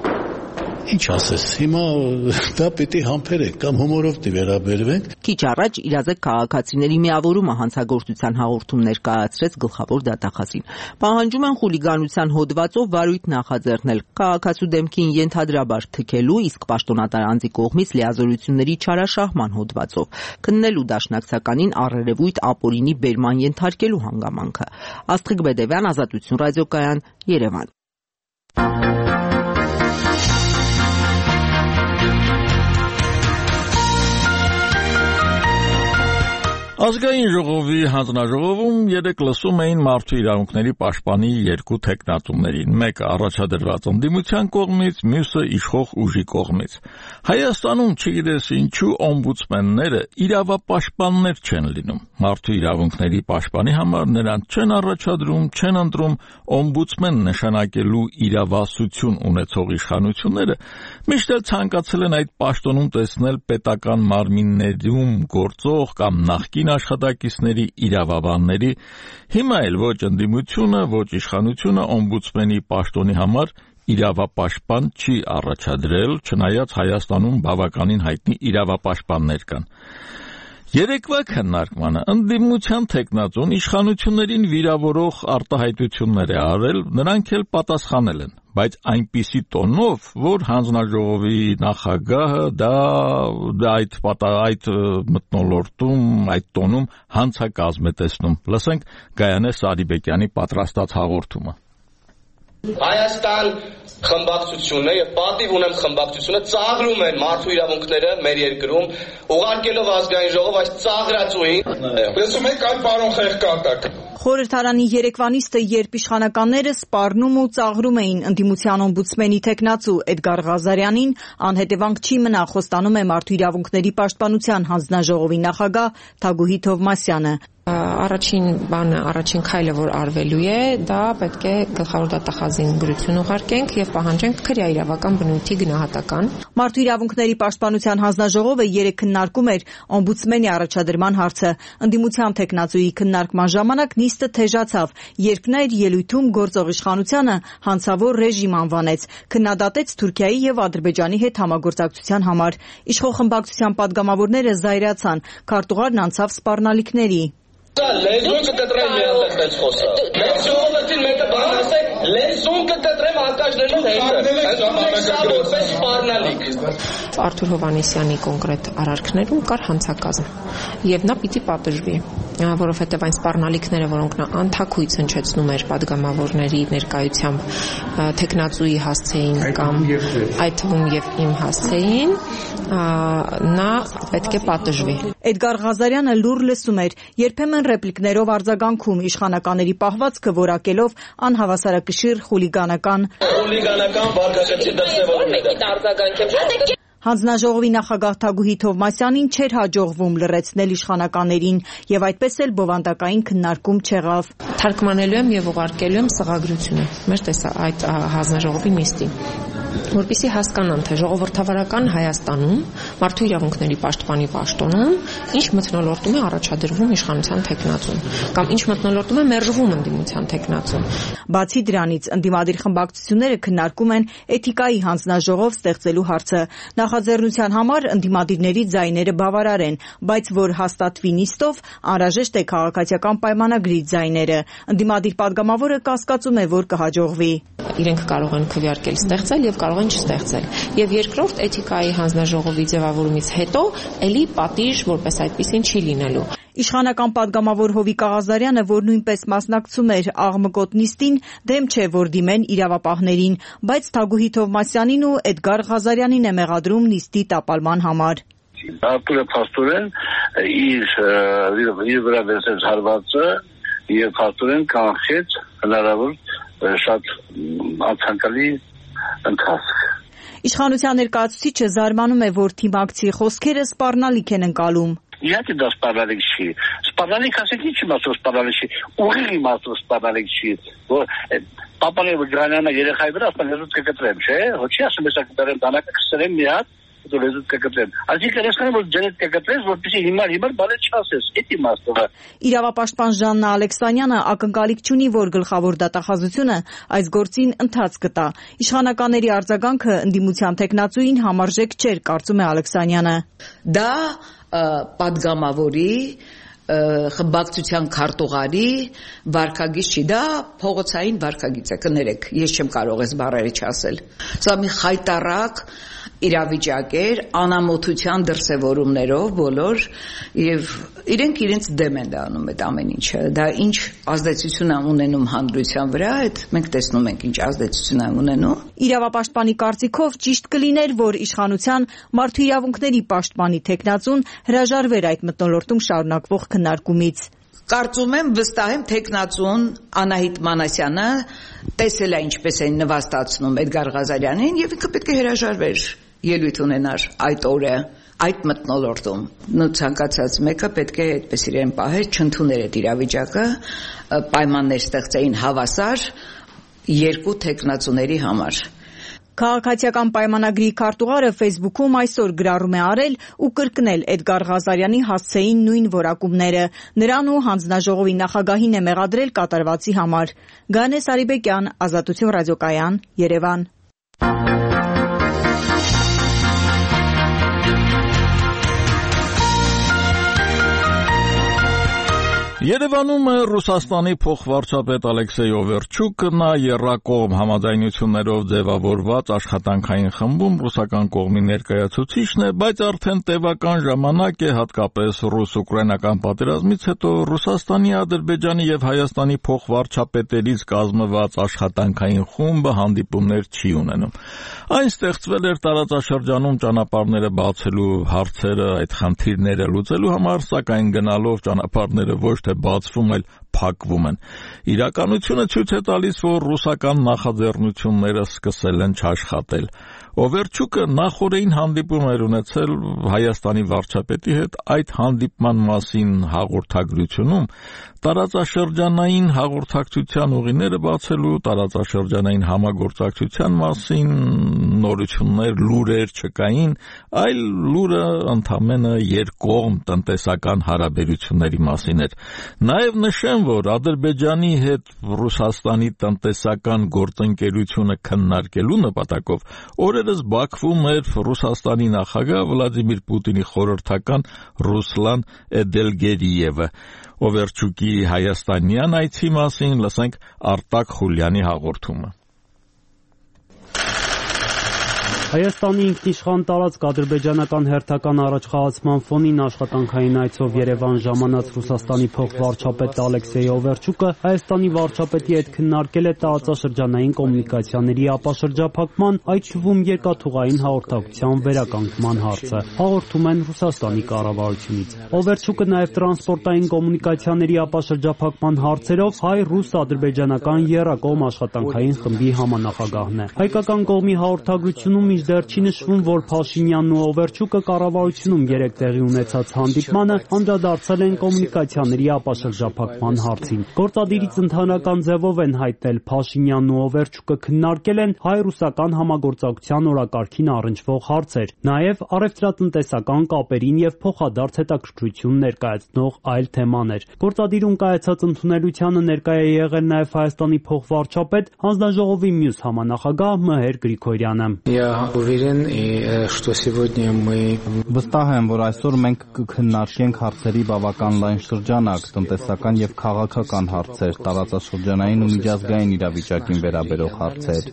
Ինչ ասես, հիմա դա պիտի համբերենք կամ հումորով վերաբերվենք։ Քիչ առաջ իրազեկ քաղաքացիների միավորումը հանցագործության հաղորդում ներկայացրեց գլխավոր դատախազին։ Պահանջում են խուլիգանության հոդվածով վարույթ նախաձեռնել քաղաքացու դեմքին ենթադրաբար թքելու, իսկ պաշտոնատար անձի կողմից լիազորությունների չարաշահման հոդվածով քննելու դաշնակցականին առերևույթ ապօրինի բերման ենթարկելու հանգամանքը։ Աստղիկ Բեդևյան, Ազատություն ռադիոկայան, Երևան։ Ազգային ժողովի հանձնաժողովում երեք լսում էին մարդու իրավունքների պաշտպանի երկու թեկնածուներին, մեկը առաջադրված ընդդիմության կողմից, մյուսը իշխող ուժի կողմից։ Հայաստանում չգիտես ինչու օմբուդսմենները իրավապաշտպաններ չեն լինում։ Մարդու իրավունքների պաշտպանի համար նրանց չեն առաջադրում, չեն ընտրում օմբուդսմեն նշանակելու իրավասություն ունեցող իշխանությունները, միշտ էլ ցանկացել են այդ պաշտոնում տեսնել պետական մարմիններում գործող կամ նախկին աշխատակիցների իրավաբանների, հիմա էլ ոչ ընդդիմությունը, ոչ իշխանությունը օմբուդսմենի պաշտոնի համար իրավապաշտպան չի առաջադրել, չնայած Հայաստանում բավականին հայտնի իրավապաշտպաններ կան։ Երեկվա քննարկմանը ընդդիմության թեկնածուն իշխանություններին վիրավորող արտահայտություններ է արել, նրանք էլ պատասխանել են, բայց այնպիսի տոնով, որ հանձնաժողովի նախագահը այդ մթնոլորտում, այդ տոնում հանցակազմ է տեսնում։ Լսենք Գայանե Սարիբեկյանի պատրաստած հաղորդումը։ Հայաստան խմբակցությունը եւ պատիվ ունեմ խմբակցությունը ծաղրում են մարդու իրավունքները մեր երկրում, ուղարկելով ազգային ժողով այս ծաղրածուին։ Լսում եք այդ պարոն Խեղկատակ։ Խորհրդարանի երեկվանիստը, երբ իշխանականները սպառնում ու ծաղրում էին ընդդիմության օմբուդսմենի թեկնածու Էդգար Ղազարյանին, անհետևանք չի մնա, խոստանում է մարդու իրավունքների պաշտպանության հանձնաժողովի նախագահ Թագուհի Թովմասյանը։ Առաջին քայլը, որ արվելու է, դա պետք է գլխավոր դատախազին գրություն ուղարկենք եւ պահանջենք քրեա իրավական բնույթի գնահատական։ Մարդու իրավունքների պաշտպանության հանձնաժողովը երեկ քննարկում էր օմբուդսմենի առաջադրման հարցը։ Ընդդիմության թեկնածուի քննարկման ժամանակ նիստը թեժացավ, երբ նա իր ելույթում գործող իշխանությանը հանցավոր ռեժիմ անվանեց, քննադատեց Թուրքիայի եւ Ադրբեջանի հետ համագործակցության համար։ Իշխող խմբակցության падգամավորները զայրացան, քարտուղարն անցավ սպառնալիքների։ Լեզուն կտրեմ մի հատ այդպես խոսա։ Մեր ժողովրդին մեկը բան ասեք, լեզուն կտրեմ հակաշներն հետը։ Արթուր Հովհաննիսյանի կոնկրետ արարքներում կար հանցակազմ եւ նա պիտի պատժվի, որովհետեւ այն սպառնալիքները, որոնք նա անթաքույց հնչեցնում էր падգամավորների ներկայությամբ թեկնածուի հասցեին կամ այդ թվում եւ իմ հասցեին, նա պետք է պատժվի։ Էդգար Ղազարյանը լուր լսում էր, երբեմն ռեպլիկներով արձագանքում, իշխանականների պահվածքը որակելով անհավասարակշիռ խուլիգանական վարքագծի դրսևորումներ։ Հանձնաժողովի նախագահ Թագուհի Թովմասյանին չէր հաջողվում լռեցնել իշխանականներին եւ այդպես էլ բովանդակային քննարկում չեղավ։ Թարգմանելու եմ եւ ուղարկելու եմ սղագրությունը մեր այդ հանձնաժողովի նիստին, որպեսզի հասկանան, թե ժողովրդավարական Հայաստանում մարդու իրավունքների պաշտպանի պաշտոնում ինչ մթնոլորտում է առաջադրվում իշխանության թեկնածուն կամ ինչ մթնոլորտում է մերժվում ընդդիմության թեկնածուն։ Բացի դրանից, ընդդիմադիր խմբակցությունները քննարկում են էթիկայի հանձնաժողով ստեղծելու հարցը։ Նախաձեռնության համար ընդդիմադիրների ձայները բավարար են, բայց որ հաստատվի նիստով, անհրաժեշտ է քաղաքացիական պայմանագրի ձայները։ Ընդդիմադիր падգամավորը կասկածում է, որ կհաջողվի։ Իրենք կարող են քվեարկել ստեղծել եւ կարող են չստեղծել։ Եվ երկրորդ էթիկայի հանձնաժողովի ձևավորումից հետո էլի պատիժ որպես այդպեսին չի լինելու։ Իշխանական падգամավոր Հովիկ Ղազարյանը, որ նույնպես մասնակցում էր աղմկոտ նիստին, դեմ չէ, որ դիմեն իրավապահներին, բայց Թագուհի Թովմասյանին ու Էդգար Ղազարյանին է մեղադրում նիստի տապալման համար։ Արտուրը փաստորեն իր վրա վերցրեց հարվածը եւ փաստորեն կանխեց հնարավոր շատ անցանկալի ընթացք։ Իշխանության ներկայացուցիչը զարմանում է, որ թիմակցի խոսքերը սպառնալիք են ընկալում։ Իհարկե դա սպառնալիք չի։ Սպառնալիք ասեք ինչ իմաստով սպառնալիք չի, ուղիղ իմաստով սպառնալիք չի, որ պապաները գրանանա երեխայի վրա ասեն լեզուց կկտրեմ, չէ՞, հոչի ասում ես կտրեմ դանակը կսրեմ մի հատ, դու լեզուց կկտրեմ։ Այսինքն ես քան որ ջերետ կկտրես, որպեսզի հիմար բանը չասես, այդ իմաստով է։ Իրավապաշտպան Ժաննա Ալեքսանյանը ակնկալիք չունի, որ գլխավոր դատախազությունը այս գործին ընթաց կտա։ Իշխանականների արձագանքը ընդդիմության թեկնածուին համարժեք չէր, կարծում է Ալեքսանյանը։ Դա падգամավորի խմբակցության քարտուղարի վարքագիծ չի, դա փողոցային վարքագիծ է, կներեք, ես չեմ կարող այս բառերը չասել։ Սա մի խայտառակ իրավիճակ էր, անամոթության դրսևորումներով բոլոր, եւ իրենք իրենց դեմ են դառնում այդ ամեն ինչը։ Դա ինչ ազդեցություն է ունենում հանրության վրա, այդ մենք տեսնում ենք ինչ ազդեցություն է ունենում։ Իրավապաշտպանի կարծիքով ճիշտ կլիներ, որ իշխանության մարդու իրավունքների պաշտպանի թեկնածուն հրաժարվեր այդ մթնոլորտում շարունակվող քննարկումից։ Կարծում եմ, վստահ եմ, թեկնածուն Անահիտ Մանասյանը տեսել է ինչպես են նվաստացնում Էդգար Ղազարյանին եւ ինքը պետք է հրաժարվեր, ելույթ ունենար այդ օրը այդ մթնոլորտում։ Ցանկացած մեկը պետք է այդպես իրեն պահեր, չընդուներ այդ իրավիճակը, պայմաններ ստեղծեին հավասար երկու թեկնածուների համար։ Քաղաքացիական պայմանագրի քարտուղարը Facebook-ում այսօր գրառում է արել ու կրկնել Էդգար Ղազարյանի հասցեին նույն որակումները։ Նրան ու հանձնաժողովի նախագահին է մեղադրել կատարվածի համար։ Գանե Սարիբեկյան, Ազատություն ռադիոկայան, Երևան։ Երևանում է Ռուսաստանի փոխվարչապետ Ալեքսեյ Օվերչուկը, նա եռակողմ համաձայնություններով ձևավորված աշխատանքային խմբում ռուսական կողմի ներկայացուցիչն է, բայց արդեն տևական ժամանակ է, հատկապես ռուս-ուկրաինական պատերազմից հետո Ռուսաստանի, Ադրբեջանի եւ Հայաստանի փոխվարչապետերից կազմված աշխատանքային խումբը հանդիպումներ չի ունենում։ Այն ստեղծվել էր տարածաշրջանում ճանապարհները բացելու հարցերը, այդ խնդիրները լուծելու համար, սակայն գնալով ճանապարհները ոչ թե բացվում, այլ փակվում են։ Իրականությունը ցույց է տալիս, որ ռուսական նախաձեռնությունները սկսել են չաշխատել։ Օվերչուկը նախորդին հանդիպում էր ունեցել Հայաստանի վարչապետի հետ, այդ հանդիպման մասին հաղորդագրությունում տարածաշրջանային հաղորդակցության ուղիները բացելու, տարածաշրջանային համագործակցության մասին նորություններ, լուրեր չկային, այլ լուրը ընդամենը երկկողմ տնտեսական հարաբերությունների մասին էր։ Նաև նշեմ, որ Ադրբեջանի հետ Ռուսաստանի տնտեսական գործընկերությունը քննարկելու նպատակով օրերս Բաքվում էր Ռուսաստանի նախագահ Վլադիմիր Պուտինի խորհրդական Ռուսլան Էդելգերիևը։ Օվերչուկի հայաստանյան այցի մասին լսենք Արտակ Խուլյանի հաղորդումը։ Հայաստանի ինքնիշխան տարածք ադրբեջանական հերթական առաջխաղացման ֆոնին աշխատանքային այցով Երևան ժամանած Ռուսաստանի փոխվարչապետ Ալեքսեյ Օվերչուկը Հայաստանի վարչապետի հետ քննարկել է տարածաշրջանային կոմունիկացիաների ապաշրջափակման, այդ թվում երկաթուղային հաղորդակցության վերականգնման հարցը, հաղորդում են Ռուսաստանի կառավարությունից։ Օվերչուկը նաև տրանսպորտային կոմունիկացիաների ապաշրջափակման հարցերով հայ-ռուս-ադրբեջանական եռակողմ աշխատանքային խմբի համանախագահն է։ Հայկական կողմի հաղորդագրությունում դեռ չի նշվում, որ Փաշինյանն ու Օվերչուկը կառավարությունում 3 տեղի ունեցած հանդիպմանը անդրադարձել են կոմունիկացիաների ապաշրջափակման հարցին։ Գործադիրից ընդհանրական ձևով են հայտնել Փաշինյանն ու Օվերչուկը քննարկել են հայ-ռուսական համագործակցության օրակարգին առնչվող հարցեր, նաև առևտրատնտեսական կապերին եւ փոխադարձ հետաքրքրություն ներկայացնող այլ թեմաներ։ Գործադիրուն կայացած ընդունելությանը ներկայ է եղել նաև Հայաստանի փոխվարչապետ, հանձնաժողովի մյուս համանախագահ Մհեր Գրիգորյանը։ Վստահ եմ, որ այսօր մենք կքննարկենք հարցերի բավական լայն շրջանակ, տնտեսական եւ քաղաքական հարցեր, տարածաշրջանային ու միջազգային իրավիճակին վերաբերող հարցեր։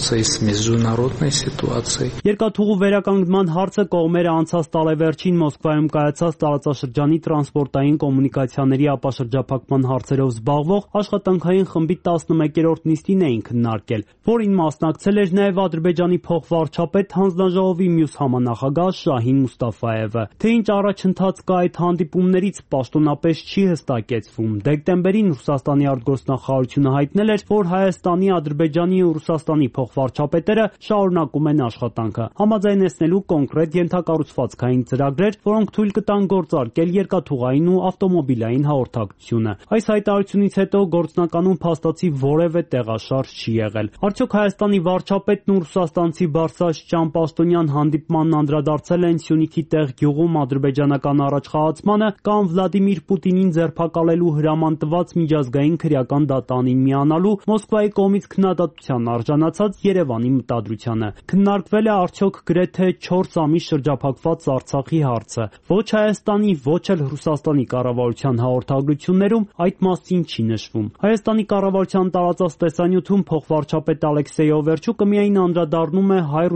Երկաթուղու վերականգնման հարցը կողմերը անցած տարեվերջին Մոսկվայում կայացած տարածաշրջանի տրանսպորտային կոմունիկացիաների ապաշրջափակման հարցերով զբաղվող աշխատանքային խմբի 11-րդ նիստին էին քննարկել, որին մասնակցել էր նաև Ադրբեջանի փոխվարչապետ հանձնաժողովի մյուս համանախագահ Շահին Մուստաֆայևը։ Թե ինչ առաջընթաց կա այդ հանդիպումներից պաշտոնապես չի հստակեցվում։ Դեկտեմբերին Ռուսաստանի արտգործնախարարությունը հայտնել էր, որ Հայաստանի, Ադրբեջանի ու Ռուսաստանի փոխվարչապետերը շարունակում են աշխատանքը, համաձայնեցնելու կոնկրետ ենթակառուցվածքային ծրագրեր, որոնք թույլ կտան գործարկել երկաթուղային ու ավտոմոբիլային հաղորդակցությունը։ Այս հայտարարությունից հետո գործնականում փաստացի որևէ տեղաշարժ չի եղել։ Արդյոք Հայաստանի վարչապետն ու ռուսաստանցի Բարսաշճան Պաշտոնյան հանդիպմանն անդրադարձել են Սյունիքի տեղ գյուղում ադրբեջանական առաջխաղացմանը կամ Վլադիմիր Պուտինին ձերբակալելու հրաման տված միջազգային քրեական դատարանին միանալու Մոսկվայի կողմից քննադատության արժանացած Երևանի մտադրությանը։ Քննարկվել է արդյոք գրեթե 4 ամիս շրջափակված Արցախի հարցը։ Ոչ Հայաստանի, ոչ էլ Ռուսաստանի կառավարության հաղորդագրություններում այդ մասին չի նշվում։ Հայաստանի կառավարության տարածած տեսանյութում փոխվարչապետ Ալեքսեյ Օվերչուկը միայն անդրադառնում է հայ-ռուս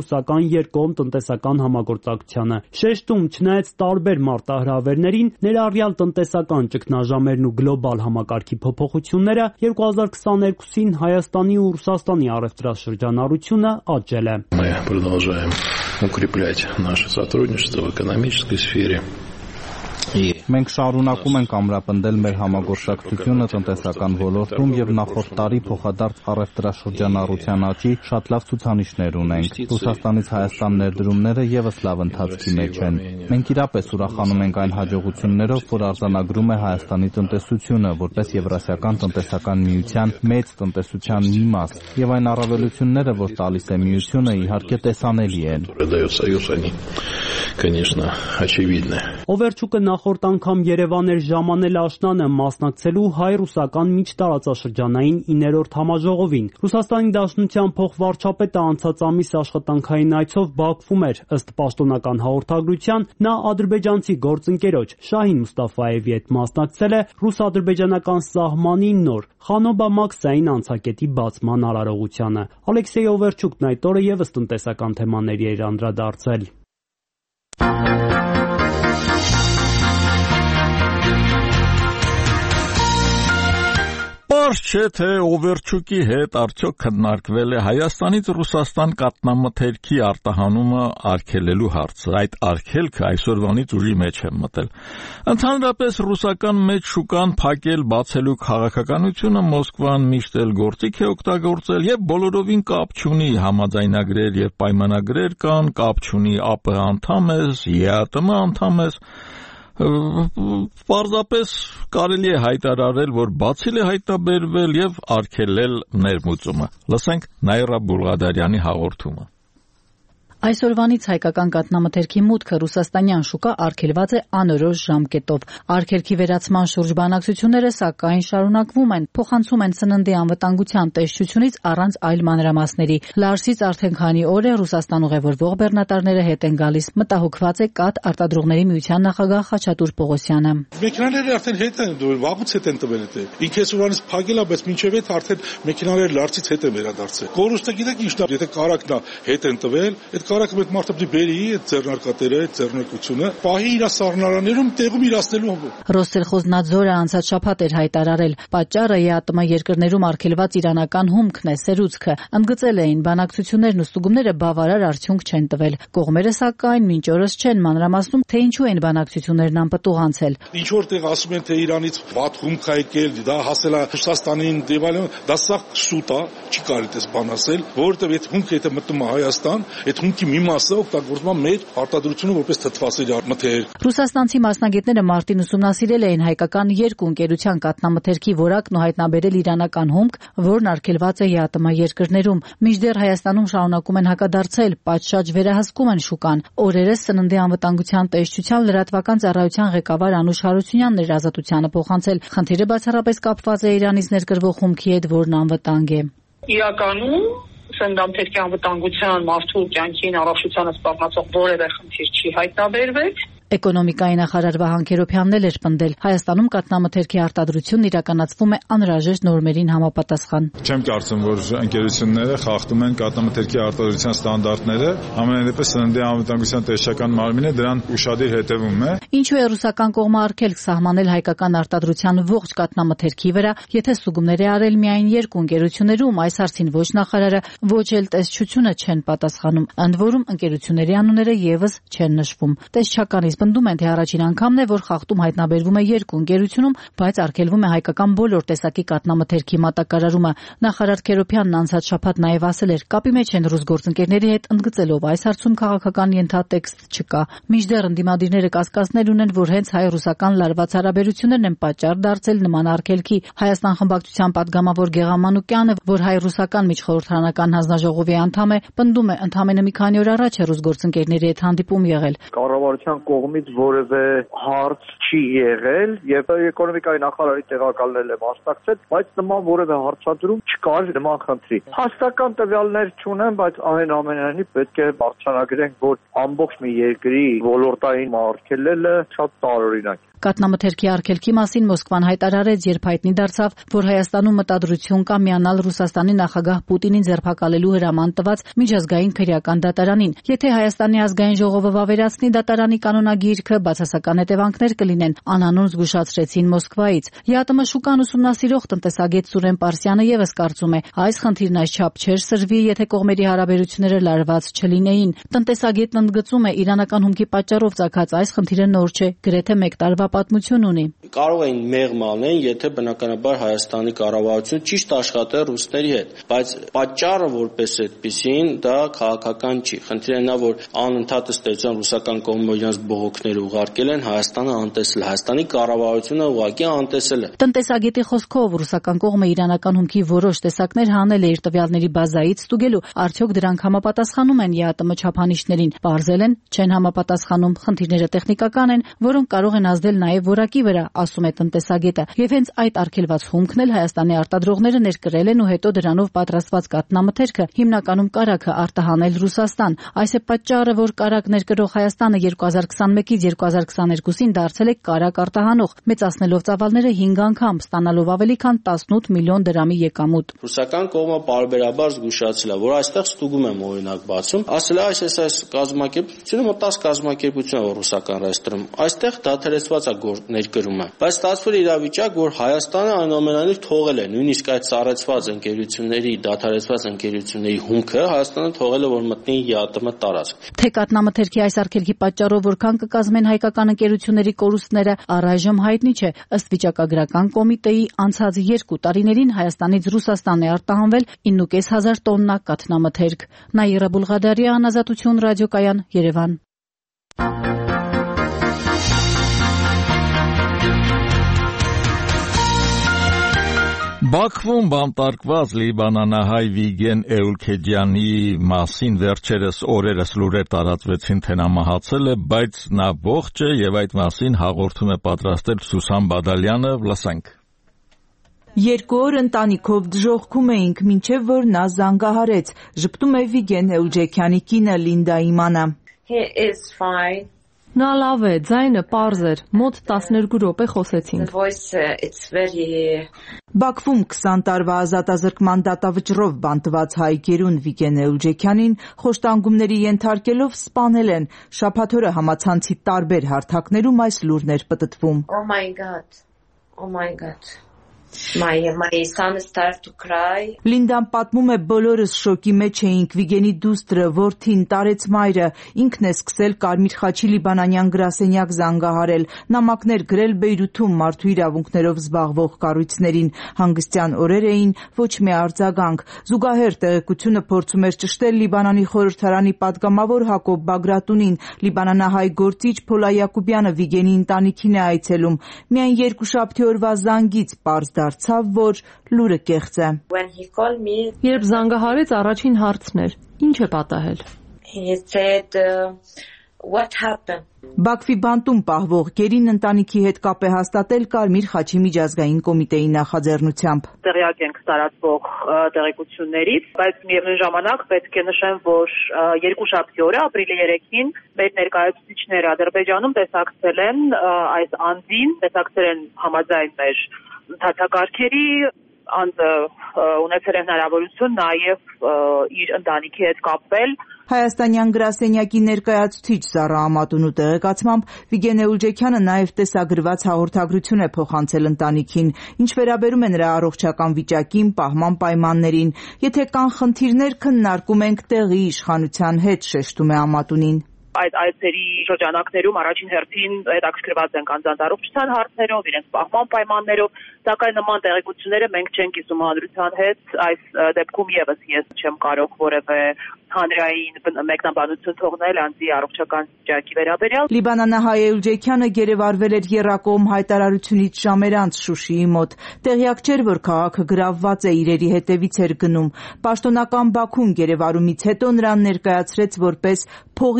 հայ-ռուսական երկկողմ տնտեսական համագործակցությանը։ Շեշտում, չնայած տարբեր մարտահրավերներին, ներառյալ տնտեսական ճգնաժամերն ու գլոբալ համակարգի փոփոխությունները, 2022-ին Հայաստանի ու Ռուսաստանի առևտրաշրջանառությունը աճել է։ Мы продолжаем укреплять наше сотрудничество в экономической сфере. Մենք շարունակում ենք ամրապնդել մեր համագործակցությունը տնտեսական ոլորտում եւ նախորդ տարի փոխադարձ առևտրաշրջանառության աճի շատ լավ ցուցանիշներ ունենք։ Ռուսաստանից Հայաստան ներդրումները եւս լավ ընթացքի մեջ են։ Մենք իրապես ուրախանում ենք այն հաջողություններով, որ արձանագրում է Հայաստանի տնտեսությունը, որպես Եվրասիական տնտեսական միության մեծ տնտեսության մի մաս, եւ այն առավելությունները, որ տալիս է միությունը, իհարկե տեսանելի են։ Конечно, очевидно. Օվերչուկը նախորդ անգամ Երևան էր ժամանել աշնանը մասնակցելու հայ-ռուսական միջտարածաշրջանային 9-րդ համաժողովին։ Ռուսաստանի Դաշնության փոխվարչապետը անցած ամիս աշխատանքային այցով Բաքվում էր, ըստ պաշտոնական հաղորդագրության, նա ադրբեջանցի գործընկերոջ Շահին Մուստաֆայևի հետ մասնակցել է ռուս-ադրբեջանական սահմանի նոր Խանոբա-Մաքսային անցակետի բացման արարողությանը։ Ալեքսեյ Օվերչուկն այդ օրը եւս տնտեսական թեմաների էր անդրադարձել։ Պարզ չէ, թե Օվերչուկի հետ արդյոք քննարկվել է Հայաստանից Ռուսաստան կաթնամթերքի արտահանումը արգելելու հարցը։ Այդ արգելքը այսօրվանից ուժի մեջ է մտել։ Ընդհանրապես ռուսական մեծ շուկան փակել բացելու քաղաքականությունը Մոսկվան միշտ էլ գործիք է օգտագործել եւ բոլորովին կապ չունի համաձայնագրեր եւ պայմանագրեր կան, կապ չունի ԱՊՀ անդամ ես, ԵԱՏՄ անդամ ես։ Պարզապես կարելի է հայտարարել, որ բացիլ է հայտնաբերվել եւ արգելել ներմուծումը։ Լսենք Նաիրա Բուլղադարյանի հաղորդումը։ Այսօրվանից հայկական կաթնամթերքի մուտքը ռուսաստանյան շուկա արգելված է անորոշ ժամկետով։ Արգելքի վերացման շուրջ բանակցությունները սակայն շարունակվում են, փոխանցում են սննդի անվտանգության տեսչությունից առանց այլ մանրամասների։ Լարսից արդեն քանի օր է Ռուսաստան ուղևորվող բեռնատարները հետ են գալիս։ Մտահոգված է կաթ արտադրողների միության նախագահ Խաչատուր Պողոսյանը։ Մեքենաները արդեն հետ են դուրս, վաղուց հետ են տվել դա։ Ինքը այսօրանից փակել է, բայց մինչև այդ արդեն մեքենաները Լարսից հետ են վերադարձել։ Կորուստը գիտեք ինչն է, եթե կարակն է հետ են տվել, կարակը մեծ մարդը պիտի բերի այդ ձեռնարկատերը, այդ ձեռնարկությունը, պահի իր սառնարաներում տեղում իրացնելու։ Ռոսսելխոզնադզորը անցած շաբաթ էր հայտարարել, պատճառը ԵԱՏՄ երկրներում արգելված իրանական հումքն է, սերուցքը։ Ընդգծել էին, բանակցություններն ու ստուգումները բավարար արդյունք չեն տվել։ Կողմերը սակայն մինչ օրս չեն մանրամասնում, թե ինչու են բանակցություններն անպտուղ անցել։ Ինչ որտեղ ասում են, թե Իրանից վատ հումք է եկել, դա հասել է Ռուսաստանին, դա սա սուտ է, չի կարելի դες բան ասել, որովհետև այդ հումքը եթե մտնում է Հայաստան, այդ հումքի մի մասը օգտագործվում է մեր արտադրությունը որպես թթվասերի մթերք։ Ռուսաստանցի մասնագետները մարտին ուսումնասիրել էին հայկական երկու ընկերության կաթնամթերքի որակն ու հայտնաբերել իրանական հումք, որն արգելված է ԵԱՏՄ երկրներում։ Մինչդեռ Հայաստանում շարունակում են հակադարձել, պատշաճ վերահսկում են շուկան։ Օրերս սննդի անվտանգության տեսչության լրատվական ծառայության ղեկավար Անուշ Հարությունյանն էր Ազատությանը փոխանցել։ Խնդիրը բացառապես կապված է Իրանից ներկրվող հումքի հետ, որն անվտանգ է։ Իրականում սննդամթերքի անվտանգության մարդու կյանքին առողջությանը սպառնացող որևէ խնդիր չի հայտնաբերվել։ Էկոնոմիկայի նախարար Վահան Քերոբյանն էլ էր պնդել, Հայաստանում կաթնամթերքի արտադրությունն իրականացվում է անհրաժեշտ նորմերին համապատասխան։ Չեմ կարծում, որ ընկերությունները խախտում են կաթնամթերքի արտադրության ստանդարտները, ամենայն դեպս սննդի անվտանգության տեսչական մարմինը դրան ուշադիր հետևում է։ Ինչու է ռուսական կողմը արգելք սահմանել հայկական արտադրության ողջ կաթնամթերքի վրա, եթե ստուգումներ է արել միայն երկու ընկերություններում, այս հարցին ոչ նախարարը, ոչ էլ տեսչությունը չեն պատասխանում։ Ընդ որում ընկերությունների անունները եւս չեն նշվում։ Տեսչականից պնդում են, թե առաջին անգամն է, որ խախտում հայտնաբերվում է երկու ընկերությունում, բայց արգելվում է հայկական բոլոր տեսակի կաթնամթերքի մատակարարումը։ Նախարար Քերոբյանն անցած շաբաթ նաև ասել էր, կապի մեջ են ռուս գործընկերների հետ, ընդգծելով այս հարցում քաղաքական ենթատեքստ չկա։ Մինչդեռ ընդդիմադիրները կասկածներ ունեն, որ հենց հայ-ռուսական լարված հարաբերություններն են պատճառ դարձել նման արգելքի։ Հայաստան խմբակցության падգամավոր Գեղամ Մանուկյանը, որ հայ-ռուսական միջխորհրդարանական հանձնաժողովի անդամ է, պնդում է, ընդամենը մի քանի օր առաջ է ռուս գործընկերների հետ հանդիպում եղել։ Կառավարության կողմից որևէ հարց չի եղել եւ էկոնոմիկայի նախարարի տեղակալն է մասնակցել, բայց նման որևէ հարցադրում չկար նման խնդրի։ Հաստատական տվյալներ չունեմ, բայց այնուամենայնիվ պետք է բարձրացնենք, որ ամբողջ մի երկրի ոլորտային արգելելը շատ տարօրինակ է։ Կաթնամթերքի արգելքի մասին Մոսկվան հայտարարեց, երբ հայտնի դարձավ, որ Հայաստանում մտադրություն կա միանալ Ռուսաստանի նախագահ Պուտինին ձերբակալելու հրաման տված միջազգային քրեական դատարանին։ Եթե Հայաստանի ազգային ժողովը վավերացնի դատարանի կանոնագիրքը, բացասական հետևանքներ կլինեն, անանուն զգուշացրեցին Մոսկվայից։ ԵԱՏՄ շուկան ուսումնասիրող տնտեսագետ Սուրեն Պարսյանը ևս կարծում է, այս խնդիրն այսչափ չէր սրվի, եթե կողմերի հարաբերությունները լարված չլինեին։ Տնտեսագետն ընդգծում է, իրանական հումքի պատճառով ծագած այս խնդիրը նոր չէ, գրեթե 1 տարվա պատմություն ունի։ Կարող էին մեղմ անել, եթե բնականաբար Հայաստանի կառավարությունը ճիշտ աշխատեր ռուսների հետ, բայց պատճառը որպես այդպեսին դա քաղաքական չի։ Խնդիրը նա, որ անընդհատ ստեցան ռուսական կողմը իրենց բողոքները ուղարկել են, Հայաստանը անտեսել, Հայաստանի կառավարությունը ուղղակի անտեսել է։ Տնտեսագետի խոսքով ռուսական կողմը իրանական հումքի որոշ տեսակներ հանել է իր տվյալների բազայից ստուգելու, արդյոք դրանք համապատասխանում են ԵԱՏՄ չափանիշներին։ Պարզել են, չեն համապատասխանում, խնդիրները տեխնիկական են, որոնք կարող են ազդել նաև որակի վրա, ասում է տնտեսագետը։ Եվ հենց այդ արգելված հումքն էլ Հայաստանի արտադրողները ներկրել են ու հետո դրանով պատրաստված կաթնամթերքը հիմնականում կարագը արտահանել Ռուսաստան։ Այս է պատճառը, որ կարագ ներկրող Հայաստանը 2021-ից 2022-ին դարձել է կարագ արտահանող, մեծացնելով ծավալները 5 անգամ, ստանալով ավելի քան 18 միլիոն դրամի եկամուտ։ Ռուսական կողմը պարբերաբար զգուշացել է, որ այստեղ ստուգում եմ օրինակ բացում, ասել է այս կազմակերպությունը մոտ 10 կազմակերպություն է ռուսական ռեեստրում։ Այստեղ դադարեցված է ներկրումը, բայց ստացվել է իրավիճակ, որ Հայաստանը այնուամենայնիվ թողել է, նույնիսկ այդ սառեցված ընկերությունների, դադարեցված ընկերությունների հումքը Հայաստանը թողել է, որ մտնի ԵԱՏՄ տարածք։ Թե կաթնամթերքի այս արգելքի պատճառով որքան կկազմեն հայկական ընկերությունների կորուստները, առայժմ հայտնի չէ։ Ըստ վիճակագրական կոմիտեի անցած 2 տարիներին Հայաստանից Ռուսաստան է արտահանվել 9.500 տոննա կաթնամթերք։ Նաիրա Բուլղադարյան, Ազատություն ռադիոկայան, Երևան։ Բաքվում բանտարկված լիբանանահայ Վիգեն Էուլքեջյանի մասին վերջերս օրերս լուրեր տարածվեցին, թե նա մահացել է, բայց նա ողջ է եւ այդ մասին հաղորդում է պատրաստել Սուսան Բադալյանը, լսենք։ 2 օր ընտանիքով դժոխքում էինք, մինչև որ նա զանգահարեց, ժպտում է Վիգեն Էուլքեջյանի կինը Լինդա Իմանը։ He is fine. Նա լավ է, ձայնը պարզ էր, մոտ 12 րոպե խոսեցինք։ Բաքվում 20 տարվա ազատազրկման դատավճռով բանտված հայ գերուն Վիգեն Էուլքեջյանին խոշտանգումների ենթարկելով սպանել են։ Շաբաթօրը համացանցի տարբեր հարթակներում այս լուրն էր պտտվում։ Oh my god. My son started to cry. Լինդան պատմում է, բոլորս շոկի մեջ էինք, Վիգենի դուստրը, որդին, տարեց մայրը, ինքն է սկսել Կարմիր խաչի լիբանանյան գրասենյակ զանգահարել, նամակներ գրել Բեյրութում մարդու իրավունքներով զբաղվող կառույցներին, հանգստյան օրեր էին, ոչ մի արձագանք։ Զուգահեռ տեղեկությունը փորձում էր ճշտել Լիբանանի խորհրդարանի պատգամավոր Հակոբ Բագրատունին, լիբանանահայ գործիչ Փոլա Յակոբյանը Վիգենի ընտանիքին է այցելում։ Միայն երկուշաբթի օրվա զանգից պարզ դարձավ, որ լուրը կեղծ է։ Երբ զանգահարեց, առաջին հարցն էր. ինչ է պատահել։ What happened? Բաքվի բանտում պահվող գերին ընտանիքի հետ կապ է հաստատել Կարմիր խաչի միջազգային կոմիտեի նախաձեռնությամբ։ Տեղյակ ենք տարածվող տեղեկություններից, բայց միևնույն ժամանակ պետք է նշեմ, որ երկուշաբթի օրը ապրիլի 3-ին մեր ներկայացուցիչները Ադրբեջանում տեսակցել են այս անձին, տեսակցել են համաձայն մեր ընդհանրակարգերի, անձը ունեցել է հնարավորություն նաև իր ընտանիքի հետ կապվել։ Հայաստանյան գրասենյակի ներկայացուցիչ Զառա Ամատունու տեղեկացմամբ Վիգեն Էուլքեջյանը նաև տեսագրված հաղորդագրություն է փոխանցել ընտանիքին, ինչ վերաբերում է նրա առողջական վիճակին, պահման պայմաններին։ Եթե կան խնդիրներ, քննարկում ենք տեղի իշխանության հետ, շեշտում է Ամատունին։ Այդ այցերի շրջանակներում առաջին հերթին հետաքրքրված ենք անձանց առողջության հարցերով, իրենց պահման պայմաններով, սակայն նման տեղեկությունները մենք չենք կիսում հանրության հետ։ Այս դեպքում եւս ես չեմ կարող որևէ հանրային մեկնաբանություն թողնել անձի առողջական վիճակի վերաբերյալ։ Լիբանանահայ Էուլքեջյանը գերեվարվել էր Եռակոմ հայտարարությունից ժամեր անց Շուշիի մոտ։ Տեղյակ չէր, որ քաղաքը գրավված է, իրերի հետևից էր գնում։ Պաշտոնական Բաքուն գերեվարումից հետո նրան ներկայացրեց որպես փողի դիմաց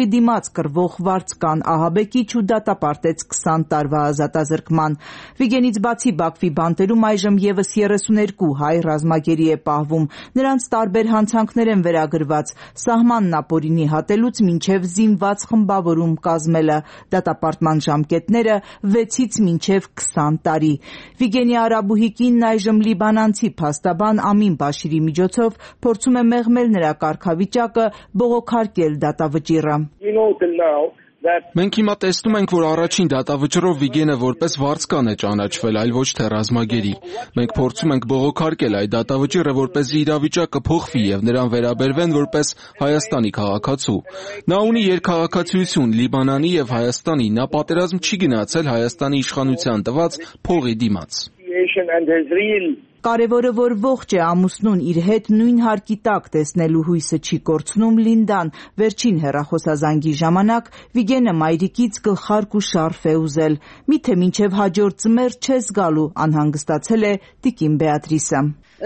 կռվող վարձկան ահաբեկիչ ու դատապարտեց 20 տարվա ազատազրկման։ Վիգենից բացի Բաքվի բանտերում այժմ եւս 32 հայ ռազմագերի է պահվում։ Նրանց տարբեր հանցանքներ են վերագրված՝ սահմանն ապօրինի հատելուց մինչև զինված խմբավորում կազմելը, դատապարտման ժամկետները 6-ից մինչև 20 տարի։ Վիգենի արաբուհի կինն այժմ լիբանանցի փաստաբան Ամին Բաշիրի միջոցով փորձում է մեղմել նրա կարգավիճակը, բողոքարկել դատավճիռը։ Մենք հիմա տեսնում ենք, որ առաջին դատավճռով Վիգենը որպես վարձկան է ճանաչվել, այլ ոչ թե ռազմագերի։ Մենք փորձում ենք բողոքարկել այդ դատավճիռը, որպեսզի իրավիճակը փոխվի եւ նրան վերաբերվեն որպես Հայաստանի քաղաքացու։ Նա ունի երկքաղաքացիություն Լիբանանի եւ Հայաստանի, նա պատերազմ չի գնացել Հայաստանի իշխանության տված փողի դիմաց։ Կարևորը, որ ողջ է, ամուսնուն իր հետ նույն հարկի տակ տեսնելու հույսը չի կորցնում Լինդան։ Վերջին հեռախոսազանգի ժամանակ Վիգենը մայրիկից գլխարկ ու շարֆ է ուզել։ Միթե մինչև հաջորդ ձմեռ չես գալու, անհանգստացել է տիկին Բեատրիսը։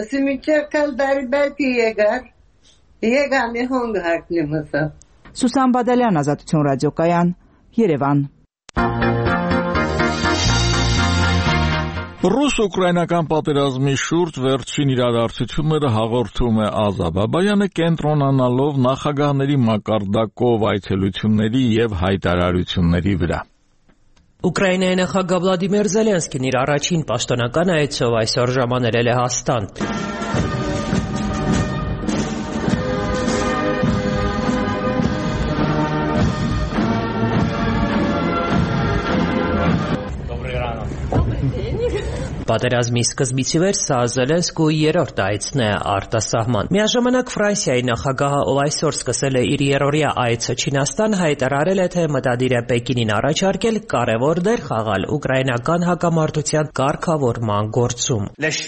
Սուսան Բադալյան, Ազատություն ռադիոկայան, Երևան։ Ռուս-ուկրաինական պատերազմի շուրջ վերջին իրադարձությունները հաղորդում է Ազա Բաբայանը, կենտրոնանալով նախագահների մակարդակով այցելությունների եւ հայտարարությունների վրա։ Ուկրաինայի նախագահ Վլադիմիր Զելենսկին իր առաջին պաշտոնական այցով այսօր ժամաներել է Հաստան։ Պատերազմի սկզբից ի վեր սա Զելենսկուի երրորդ այցն է արտասահման։ Միաժամանակ Ֆրանսիայի նախագահը, ով այսօր սկսել է իր երրորդյա այցը Չինաստան, հայտարարել է, թե մտադիր է Պեկինին առաջարկել կարևոր դեր խաղալ ուկրաինական հակամարտության կարգավորման գործում։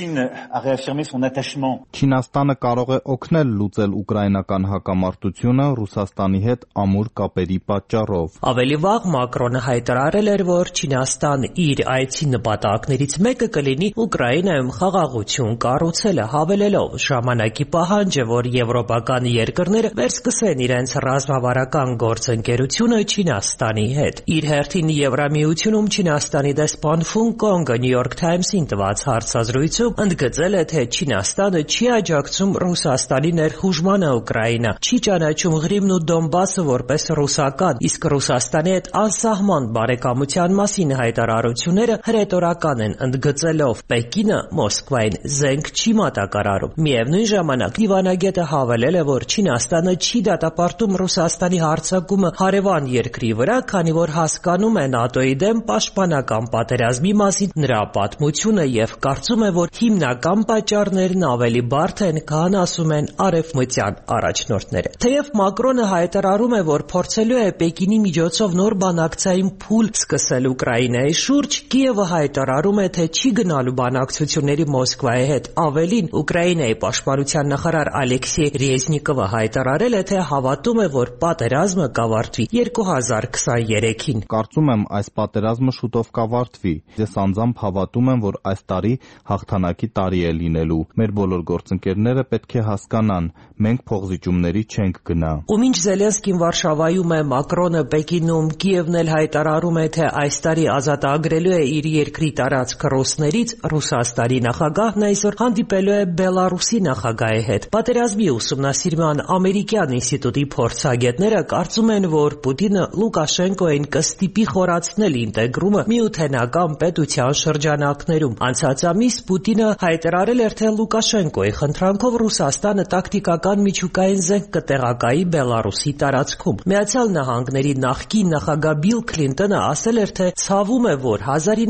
Չինաստանը կարող է օգնել լուծել ուկրաինական հակամարտությունը Ռուսաստանի հետ ամուր կապերի պատճառով։ Ավելի վաղ Մակրոնը հայտարարել էր, որ Չինաստան իր այցի նպատակներից մեկը կլինի Ուկրաինայում խաղաղություն կառուցելը, հավելելով ժամանակի պահանջը, որ եվրոպական երկրները վերսկսեն իրենց ռազմավարական գործընկերությունը Չինաստանի հետ։ Իր հերթին Եվրամիությունում Չինաստանի դեսպան Ֆուն Կոնգը New York Times-ին տված հարցազրույցում ընդգծել է, թե Չինաստանը չի աջակցում Ռուսաստանի ներխուժմանը Ուկրաինա, չի ճանաչում Ղրիմն ու Դոնբասը որպես ռուսական, իսկ Ռուսաստանի հետ անսահման բարեկամության մասին հայտարարությունները հրետորական են, ընդգծելով Պեկինը Մոսկվային զենք չի մատակարարում։ Միևնույն ժամանակ դիվանագետը հավելել է, որ Չինաստանը չի դատապարտում Ռուսաստանի հարձակումը հարևան երկրի վրա, քանի որ հասկանում է ՆԱՏՕ-ի դեմ պաշտպանական պատերազմի մասին նրա պատմությունը եւ կարծում է, որ հիմնական պատճառներն ավելի բարդ են, քան ասում են արևմտյան առաջնորդները։ Թեև Մակրոնը հայտարարում է, որ փորձելու է Պեկինի միջոցով նոր բանակցային փուլ սկսել Ուկրաինայի շուրջ, Կիևը հայտարարում է, թե չի գնալու բանակցությունների Մոսկվայի հետ։ Ավելին, Ուկրաինայի պաշտպանության նախարար Ալեքսեյ Ռեզնիկովը հայտարարել է, թե հավատում է, որ պատերազմը կավարտվի 2023-ին։ Կարծում եմ, այս պատերազմը շուտով կավարտվի։ Ես անձամբ հավատում եմ, որ այս տարի հաղթանակի տարի է լինելու։ Մեր բոլոր գործընկերները պետք է հասկանան, մենք փոխզիջումների չենք գնա։ Ու մինչ Զելենսկին Վարշավայում է, Մակրոնը Պեկինում, Կիևն էլ հայտարարում է, թե այս տարի ազատագրելու է իր երկրի տարածքը ռուսներից, Ռուսաստանի նախագահն այսօր հանդիպելու է Բելարուսի նախագահի հետ։ Պատերազմի ուսումնասիրման ամերիկյան ինստիտուտի փորձագետները կարծում են, որ Պուտինը Լուկաշենկոին կստիպի խորացնել ինտեգրումը միութենական պետության շրջանակներում։ Անցած ամիս Պուտինը հայտարարել էր, թե Լուկաշենկոյի խնդրանքով Ռուսաստանը տակտիկական միջուկային զենք կտեղակայի Բելարուսի տարածքում։ Միացյալ Նահանգների նախկին նախագահ Բիլ Քլինտոնը ասել էր, թե ցավում է, որ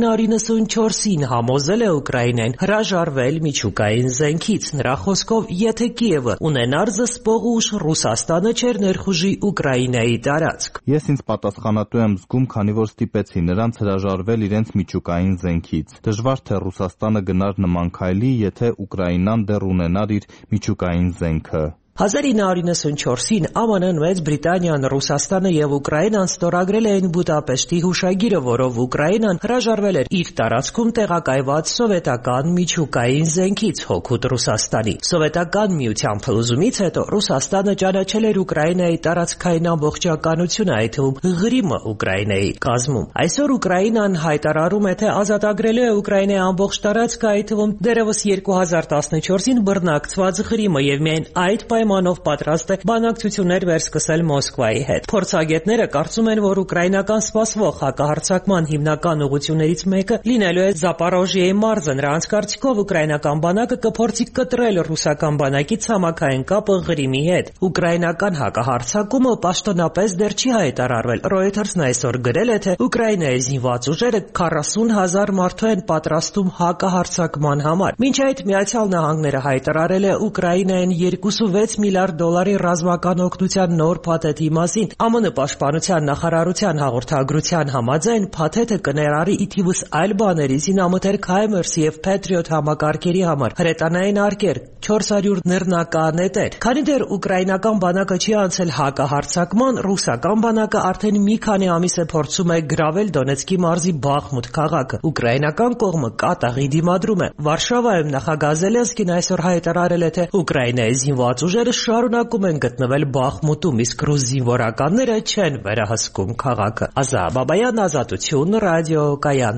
1994-ին համոզել է Ուկրաինային հրաժարվել միջուկային զենքից։ Նրա խոսքով, եթե Կիևը ունենար զսպող ուժ, Ռուսաստանը չէր ներխուժի Ուկրաինայի տարածք։ Ես ինձ պատասխանատու եմ զգում, քանի որ ստիպեցի նրանց հրաժարվել իրենց միջուկային զենքից։ Դժվար թե Ռուսաստանը գնար նման քայլի, եթե Ուկրաինան դեռ ունենար իր միջուկային զենքը։ 1994-ին ԱՄՆ, Մեծ Բրիտանիան, Ռուսաստանը եւ Ուկրաինան ստորագրել էին Բուդապեշտի հուշագիրը, որով Ուկրաինան հրաժարվել էր իր տարածքում տեղակայված սովետական միջուկային զենքից հօգուտ Ռուսաստանի։ Սովետական միության փլուզումից հետո Ռուսաստանը ճանաչել էր Ուկրաինայի տարածքային ամբողջականությունը, այդ թվում Ղրիմը Ուկրաինայի կազմում։ Այսօր Ուկրաինան հայտարարում է, թե ազատագրելու է Ուկրաինայի ամբողջ տարածքը, այդ թվում դեռևս 2014-ին բռնակցված Ղրիմը եւ միայն այդ պայմանով պատրաստ է բանակցություններ վերսկսել Մոսկվայի հետ։ Փորձագետները կարծում են, որ ուկրաինական սպասվող հակահարձակման հիմնական ուղղություններից մեկը լինելու է Զապորոժիեի մարզը։ Նրանց կարծիքով ուկրաինական բանակը կփորձի կտրել ռուսական բանակի ցամաքային կապը Ղրիմի հետ։ Ուկրաինական հակահարձակումը պաշտոնապես դեռ չի հայտարարվել։ Reuters-ն այսօր գրել է, թե Ուկրաինայի զինված ուժերը 40,000 մարդու են պատրաստում հակահարձակման համար։ Մինչ այդ Միացյալ Նահանգները հայտարարել է Ուկրաինային 2.6 միլիարդ դոլարի ռազմական օգնության նոր փաթեթի մասին։ ԱՄՆ պաշտպանության նախարարության հաղորդագրության համաձայն փաթեթը կներառի ի թիվս այլ բաների զինամթերք HIMARS եւ Patriot համակարգերի համար հրետանային արկեր, 400 նռնականետեր։ Քանի դեռ ուկրաինական բանակը չի անցել հակահարձակման, ռուսական բանակը արդեն մի քանի ամիս է փորձում է գրավել Դոնեցկի մարզի Բախմուտ քաղաքը։ Ուկրաինական կողմը կատաղի դիմադրում է։ Վարշավայում նախագահ Զելենսկին այսօր հայտարարել է, թե Ուկրաինայի զինված ուժերը շարունակում են գտնվել Բախմուտում, իսկ ռուս զինվորականները չեն վերահսկում քաղաքը։ Ազա Բաբայան, Ազատություն, ռադիոկայան։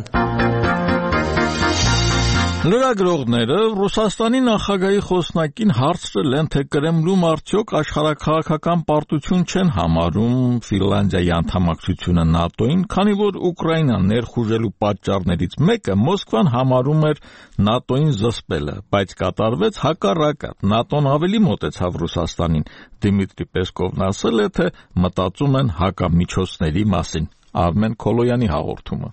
Լրագրողները Ռուսաստանի նախագահի խոսնակին հարցրել են, թե Կրեմլում արդյոք աշխարհաքաղաքական պարտություն չեն համարում Ֆինլանդիայի անդամակցությունը ՆԱՏՕ-ին, քանի որ Ուկրաինան ներխուժելու պատճառներից մեկը Մոսկվան համարում էր ՆԱՏՕ-ին զսպելը, բայց կատարվեց հակառակը։ ՆԱՏՕ-ն ավելի մոտեցավ Ռուսաստանին։ Դիմիտրի Պեսկովն ասել է, թե մտածում են հակամիջոցների մասին։ Արմեն Քոլոյանի հաղորդումը։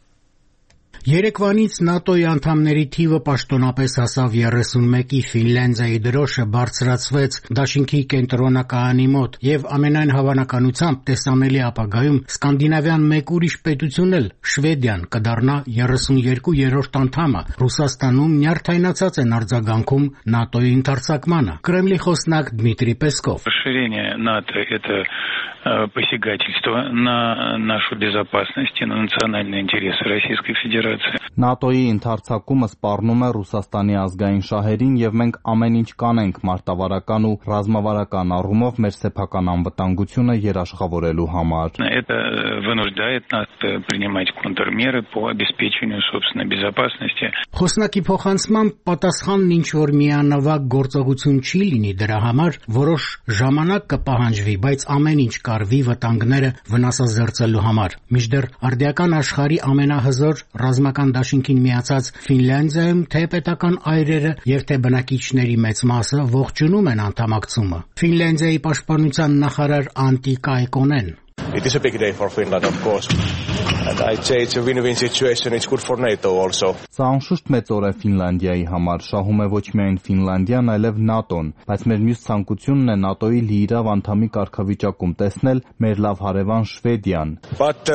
Երեկվանից ՆԱՏՕ-ի անդամների թիվը պաշտոնապես հասավ 31-ի, Ֆինլանդիայի դրոշը բարձրացվեց դաշինքի կենտրոնակայանի մոտ եւ ամենայն հավանականությամբ տեսանելի ապագայում սկանդինավյան մեկ ուրիշ պետություն էլ Շվեդիան կդառնա 32-րդ անդամը։ Ռուսաստանում նյարդայնացած են արձագանքում ՆԱՏՕ-ի ընդարձակմանը։ Կրեմլի խոսնակ Դմիտրի Պեսկով. Расширение НАТО – это посягательство на нашу безопасность и на национальные интересы Российской Федерации. ՆԱՏՕ-ի ընդարձակումը սպառնում է Ռուսաստանի ազգային շահերին եւ մենք ամեն ինչ կանենք մարտավարական ու ռազմավարական առումով մեր սեփական անվտանգությունը երաշխավորելու համար։ Это вынуждает нас принимать контрмеры по обеспечению собственной безопасности. Խոսնակի փոխանցմամբ պատասխանն ինչ որ միանավակ գործողություն չի լինի դրա համար, որոշ ժամանակ կպահանջվի, բայց ամեն ինչ կարվի վտանգները վնասազերծելու համար։ Մինչդեռ արդիական աշխարհի ամենահզոր ռազմական դաշինքին միացած Ֆինլանդիայում թե պետական այրերը եւ թե բնակիչների մեծ մասը ողջունում են անդամակցումը։ Ֆինլանդիայի պաշտպանության նախարար Անտի Կայկոնեն. It is a big day for Finland, of course. And I'd say it's a win-win situation. It's good for NATO also. Սա անշուշտ մեծ օր է Ֆինլանդիայի համար, շահում է ոչ միայն Ֆինլանդիան, այլև ՆԱՏՕ-ն, բայց մեր մյուս ցանկությունն է ՆԱՏՕ-ի լիիրավ անդամի կարգավիճակում տեսնել մեր լավ հարևան Շվեդիան։ But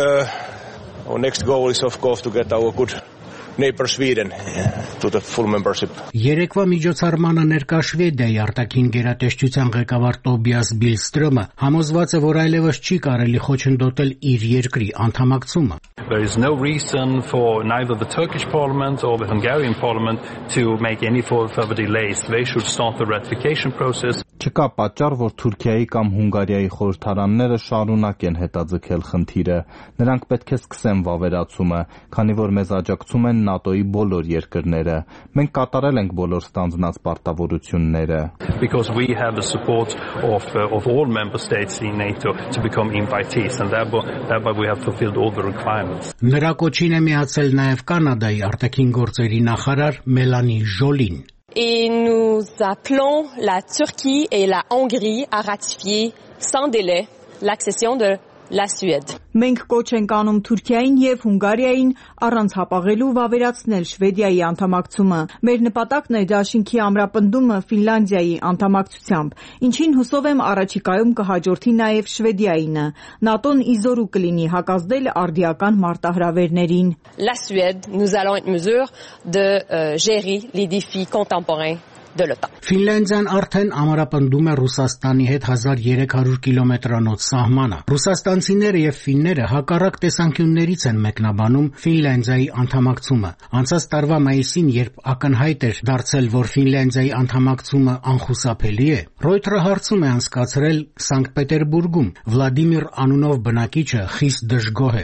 our next goal is of course to get our good neighbor Sweden to the full membership. Երեկվա միջոցառմանը ներկա Շվեդիայի արտաքին գերատեսչության ղեկավար Տոբիաս Բիլստրոմը համոզված է, որ այլևս չի կարելի խոչընդոտել իր երկրի անդամակցումը։ There is no reason for neither the Turkish parliament or the Hungarian parliament to make any further delays. They should start the ratification process. Չկա պատճառ, որ Թուրքիայի կամ Հունգարիայի խորհրդարանները շարունակեն հետաձգել խնդիրը։ Նրանք պետք է սկսեն վավերացումը, քանի որ մեզ աջակցում են ՆԱՏՕ-ի բոլոր երկրները։ Մենք կատարել ենք բոլոր ստանձնած պարտավորությունները։ Because we have the support of all member states in NATO to become invitees, and thereby we have fulfilled all the requirements. Նրա կոչին է միացել նաև Կանադայի արտաքին գործերի նախարար Մելանի Ժոլին։ Et nous appelons la Turquie et la Hongrie à ratifier sans délai l'accession de la Suède. Մենք կոչ ենք անում Թուրքիային եւ Հունգարիային առանց հապաղելու վավերացնել Շվեդիայի անդամակցումը։ Մեր նպատակն է դաշինքի ամրապնդումը Ֆինլանդիայի անդամակցությամբ, ինչին հուսով եմ առաջիկայում կհաջորդի նաեւ Շվեդիայինը։ ՆԱՏՕ-ն իզորու կլինի հակազդել արդիական մարտահրավերներին։ La Suède, nous allons être mesure de gérer les défis contemporains de l'OTAN. Ֆինլանդիան արդեն ամրապնդում է Ռուսաստանի հետ 1300 կիլոմետրանոց սահմանը։ Ռուսաստանցիները եւ ֆինները հակառակ տեսանկյուններից են մեկնաբանում Ֆինլանդիայի անդամակցումը։ Անցած տարվա մայիսին, երբ ակնհայտ էր դարձել, որ Ֆինլանդիայի անդամակցումը անխուսափելի է, Reuters հարցում է անցկացրել Սանկտ Պետերբուրգում։ Վլադիմիր անունով բնակիչը խիստ դժգոհ է։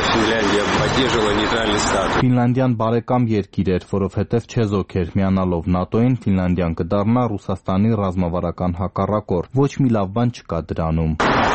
Ֆինլանդիան բարեկամ երկիր էր, որովհետև չեզոք էր, միանալով ՆԱՏՕ-ին Ֆինլանդիան կդառնա Ռուսաստանի ռազմավարական հակառակորդ։ Ոչ մի լավ բան չկա դրանում։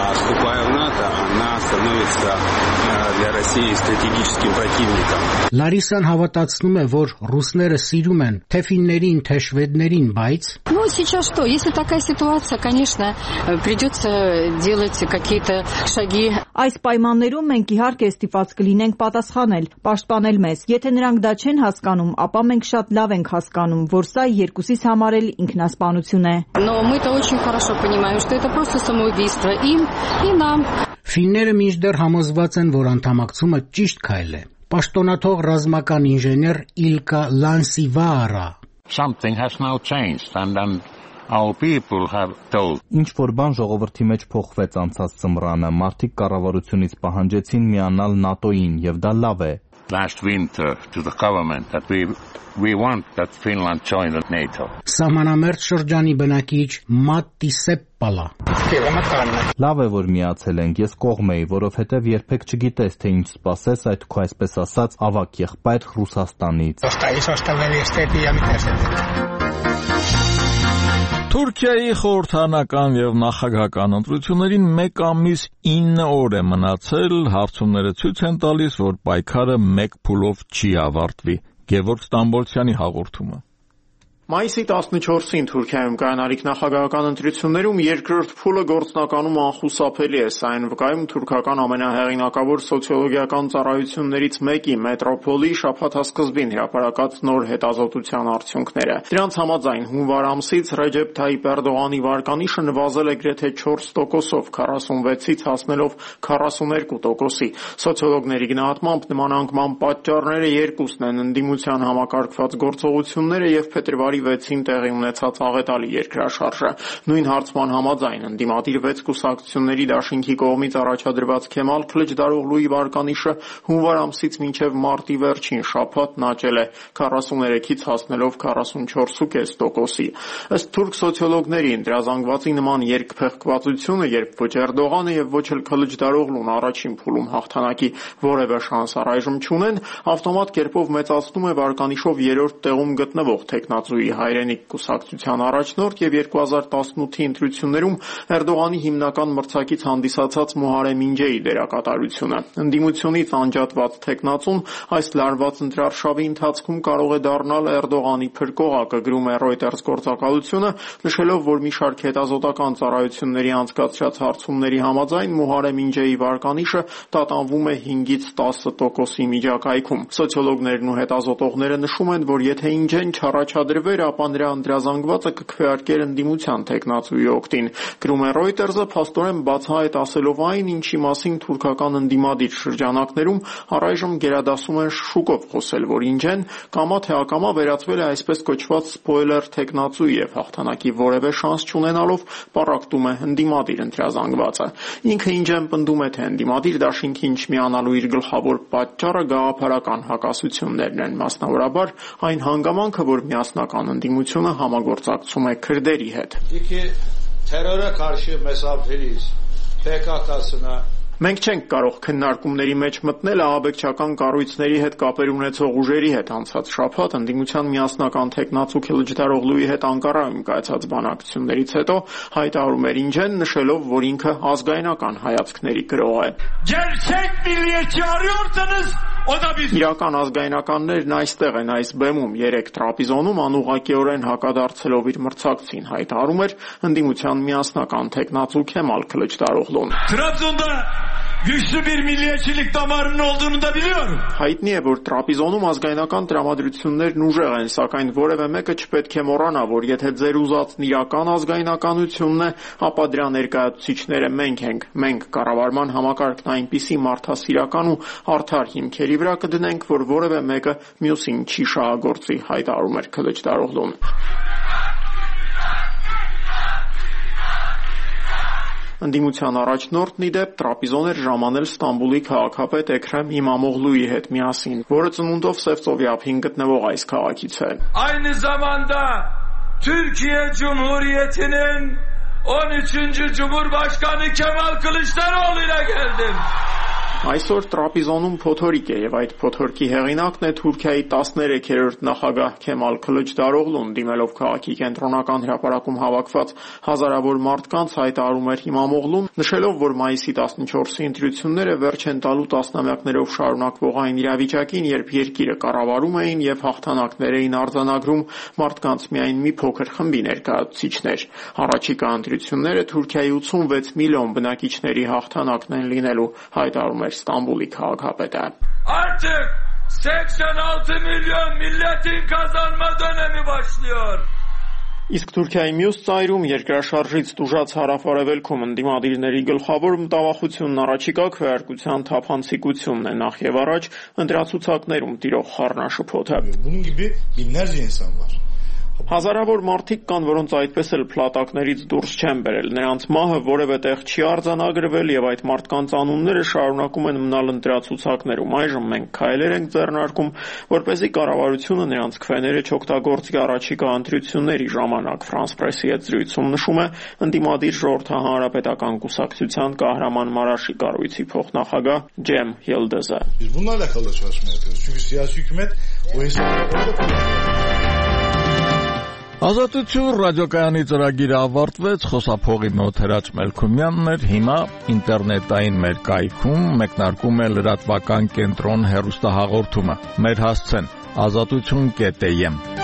Լարիսան հավատացնում է, որ ռուսները սիրում են թե ֆիններին, թե շվեդներին, բայց Ну сейчас что, если такая ситуация, конечно, придется делать какие-то шаги. Այս պայմաններում մենք իհարկե ստիպված կլինենք պատասխանել, պաշտպանել մեզ։ Եթե նրանք դա չեն հասկանում, ապա մենք շատ լավ ենք հասկանում, որ սա երկուսիս համար էլ ինքնասպանություն է։ Но мы-то очень хорошо понимаем, что это просто самоубийство им и нам. Ֆինները մինչդեռ համոզված են, որ անդամակցումը ճիշտ քայլ է։ Պաշտոնաթող ռազմական ինժեներ Իլկա Լանսիվարա Something has now changed and our people have told. Ինչ որ բան ժողովրդի մեջ փոխվեց անցած ծմռանը, մարդիկ կառավարությունից պահանջեցին միանալ ՆԱՏՕ-ին, եւ դա լավ է։ Last winter to the government that we want that Finland join the NATO. Սահմանամերձ շրջանի բնակիչ Մատտի Սեպպալա Լավ է, որ միացել ենք, ես կողմ էի, որովհետև երբեք չգիտես, թե ինչ սպասես այդ քո այսպես ասած ավակ եղբայր Ռուսաստանից։ Թուրքիայի խորհրդարանական եւ նախագահական ընտրություններին 1 ամիս 9 օր է մնացել, հարցումները ցույց են տալիս, որ պայքարը 1 փուլով չի ավարտվի։ Գևորգ Ստամբոլցյանի հաղորդումը։ Մայիսի 14-ին Թուրքիայում կայանալիք նախագահական ընտրություններում երկրորդ փուլը գործնականում անխուսափելի է, սա այն վկայում թուրքական ամենահեղինակավոր սոցիոլոգիական ծառայություններից մեկի Մետրոպոլի շաբաթասկզբին հրապարակած նոր հետազոտության արդյունքները։ Դրանց համաձայն հունվար ամսից Ռեջեփ Թայիփ Էրդողանի վարկանիշը նվազել է գրեթե 4%-ով 46-ից հասնելով 42%-ի։ Սոցիոլոգների գնահատմամբ նման անկման պատճառները երկուսն են՝ ընդդիմության համակարգված գործողությունները եւ փետրվարի 6-ին տեղի ունեցած աղետալի երկրաշարժը։ Նույն հարցման համաձայն ընդդիմադիր 6 կուսակցությունների դաշինքի կողմից առաջադրված Քեմալ Քլիչդարօղլուի վարկանիշը հունվար ամսից մինչև մարտի վերջին շաբաթ աճել է 43-ից հասնելով 44.5%-ի։ Ըստ թուրք սոցիոլոգների ընտրազանգվածի նման երկփեղկվածությունը, երբ ոչ Էրդողանը եւ ոչ էլ Քլիչդարօղլուն առաջին փուլում հաղթանակի որևէ շանս առայժմ չունեն, ավտոմատ կերպով մեծացնում է վարկանիշով 3-րդ տեղում գտնվող Տեխնացուի հայրենիք կուսակցության առաջնորդ եւ 2018-ի ընտրություններում Էրդողանի հիմնական մրցակից հանդիսացած Մուհարեմ Ինջեի դերակատարությունը։ Ընդդիմությունից անջատված Տեխնացուն այս լարված ընտրարշավի ընթացքում կարող է դառնալ Էրդողանի փրկողակը, գրում է Reuters գործակալությունը, նշելով, որ մի շարք հետազոտական ծառայությունների անցկացրած հարցումների համաձայն Մուհարեմ Ինջեի վարկանիշը տատանվում է 5-ից 10%-ի միջակայքում։ Սոցիոլոգներն ու հետազոտողները նշում են, որ եթե Ինջեն չառաջադրվեր, ապա նրա ընտրազանգվածը կքվեարկեր ընդդիմության Տեխնացուի օգտին։ Գրում է Reuters-ը, փաստորեն բացահայտ ասելով այն, ինչի մասին թուրքական ընդդիմադիր շրջանակներում առայժմ գերադասում են շուկով խոսել, որ Ինջեն կամա թե ակամա վերածվել է այսպես կոչված սփոյլեր Տեխնացուի եւ հաղթանակի որևէ շանս չունենալով պառակտում է ընդդիմադիր ընտրազանգվածը։ Ինքը Ինջեն պնդում է, թե ընդդիմադիր դաշինքին չմիանալու իր գլխավոր պատճառը գաղափարական հակասություններն են, մասնավորաբար այն հանգամանքը, որ միասնական ընդդիմությունը համագործակցում է քրդերի հետ։ Մենք չենք կարող քննարկումների մեջ մտնել ահաբեկչական կառույցների հետ կապեր ունեցող ուժերի հետ անցած շաբաթ ընդդիմության միասնական Տեխնացու Քլիչդարօղլուի հետ Անկարայում կայացած բանակցություններից հետո հայտարարում էր Ինջեն, նշելով, որ ինքը ազգայնական հայացքների գրող է։ Իրական ազգայնականներն այստեղ են, այս բեմում, 3 տրապիզոնում անուղղակիորեն հակադարձելով իր մրցակցին, հայտարարում էր ընդդիմության միասնական Տեխնացու Քեմալ Քլիչդարօղլուն։ Güçlü bir milliyetçilik damarının olduğunu da biliyorum. Հայտնի է, որ տրապիզոնում ազգայնական տրամադրություններն ուժեղ են, սակայն որևէ մեկը չպետք է մոռանա, որ եթե ձեր ուզածն իրական ազգայնականությունն է, ապա դրա ներկայացուցիչները մենք ենք։ Մենք կառավարման համակարգն այնպիսի մարդասիրական ու արդար հիմքերի վրա կդնենք, որ որևէ մեկը մյուսին չի շահագործի, հայտարարում էր Քլիչդարօղլուն։ Ընդդիմության առաջնորդն ի դեպ տրապիզոն էր ժամանել Ստամբուլի քաղաքապետ Էքրեմ İmamoğlu'ի հետ միասին, որը ծնունդով Սևծովի գտնվող այս քաղաքից է։ Aynı zamanda Türkiye Cumhuriyeti'nin 13. Cumhurbaşkanı Kemal Kılıçdaroğlu ile geldim. Այսօր տրապիզոնում փոթորիկ է եւ այդ փոթորկի հեղինակն է Թուրքիայի 13-րդ նախագահ Քեմալ Քլիչդարօղլուն, դիմելով քաղաքի կենտրոնական հրապարակում հավաքված հազարավոր մարդկանց հայտարարում էր İmamoğlu'n, նշելով, որ մայիսի 14-ի ընտրությունները վերջ են տալու տասնամյակներով շարունակվող այն իրավիճակին, երբ երկիրը կառավարում էին եւ հաղթանակներ էին արձանագրում մարդկանց միայն մի փոքր խմբի ներկայացուցիչներ։ Առաջիկա ընտրությունները Թուրքիայի 86 միլիոն բնակիչների հաղթանակն են լինելու, հայտարարում Ստամբուլի քաղաքապետը։ Artık 86 milyon milletin kazanma dönemi başlıyor. Իսկ Թուրքիայի մյուս ծայրում երկրաշարժից տուժած հարավ-արևելքում ընդդիմադիրների գլխավոր մտավախությունն առաջիկա քվեարկության թափանցիկությունն է նախ եւ առաջ ընտրացուցակներում տիրող խառնաշփոթը։ Bunun gibi binlerce insan var. Հազարավոր մարդիկ կան, որոնց այդպես էլ փլատակներից դուրս չեն բերել։ Նրանց մահը որևէ տեղ չի արձանագրվել եւ այդ մարդկանց անունները շարունակում են մնալ ընտրացուցակներում։ Այժմ մենք քայլեր ենք ձեռնարկում, որպեսզի կառավարությունը նրանց քվեները չօգտագործի առաջիկա ընտրությունների ժամանակ։ France Press-ի հետ զրույցում նշում է ընդդիմադիր ժողովրդահանրապետական կուսակցության Կահրաման Մարաշի կառույցի փոխնախագահ Ջեմ Հիլդեզը։ Biz bununla alakalı da çalışma yapıyoruz. Çünkü siyasi hükümet o hesapları Ազատություն ռադիոկայանի ծրագիրը ավարտվեց, խոսափողի մոտ Հրաչ Մելքումյանն էր, հիմա ինտերնետային մեր կայքում մեկնարկում է լրատվական կենտրոն հեռուստահաղորդումը։ Մեր հասցեն azatutun.am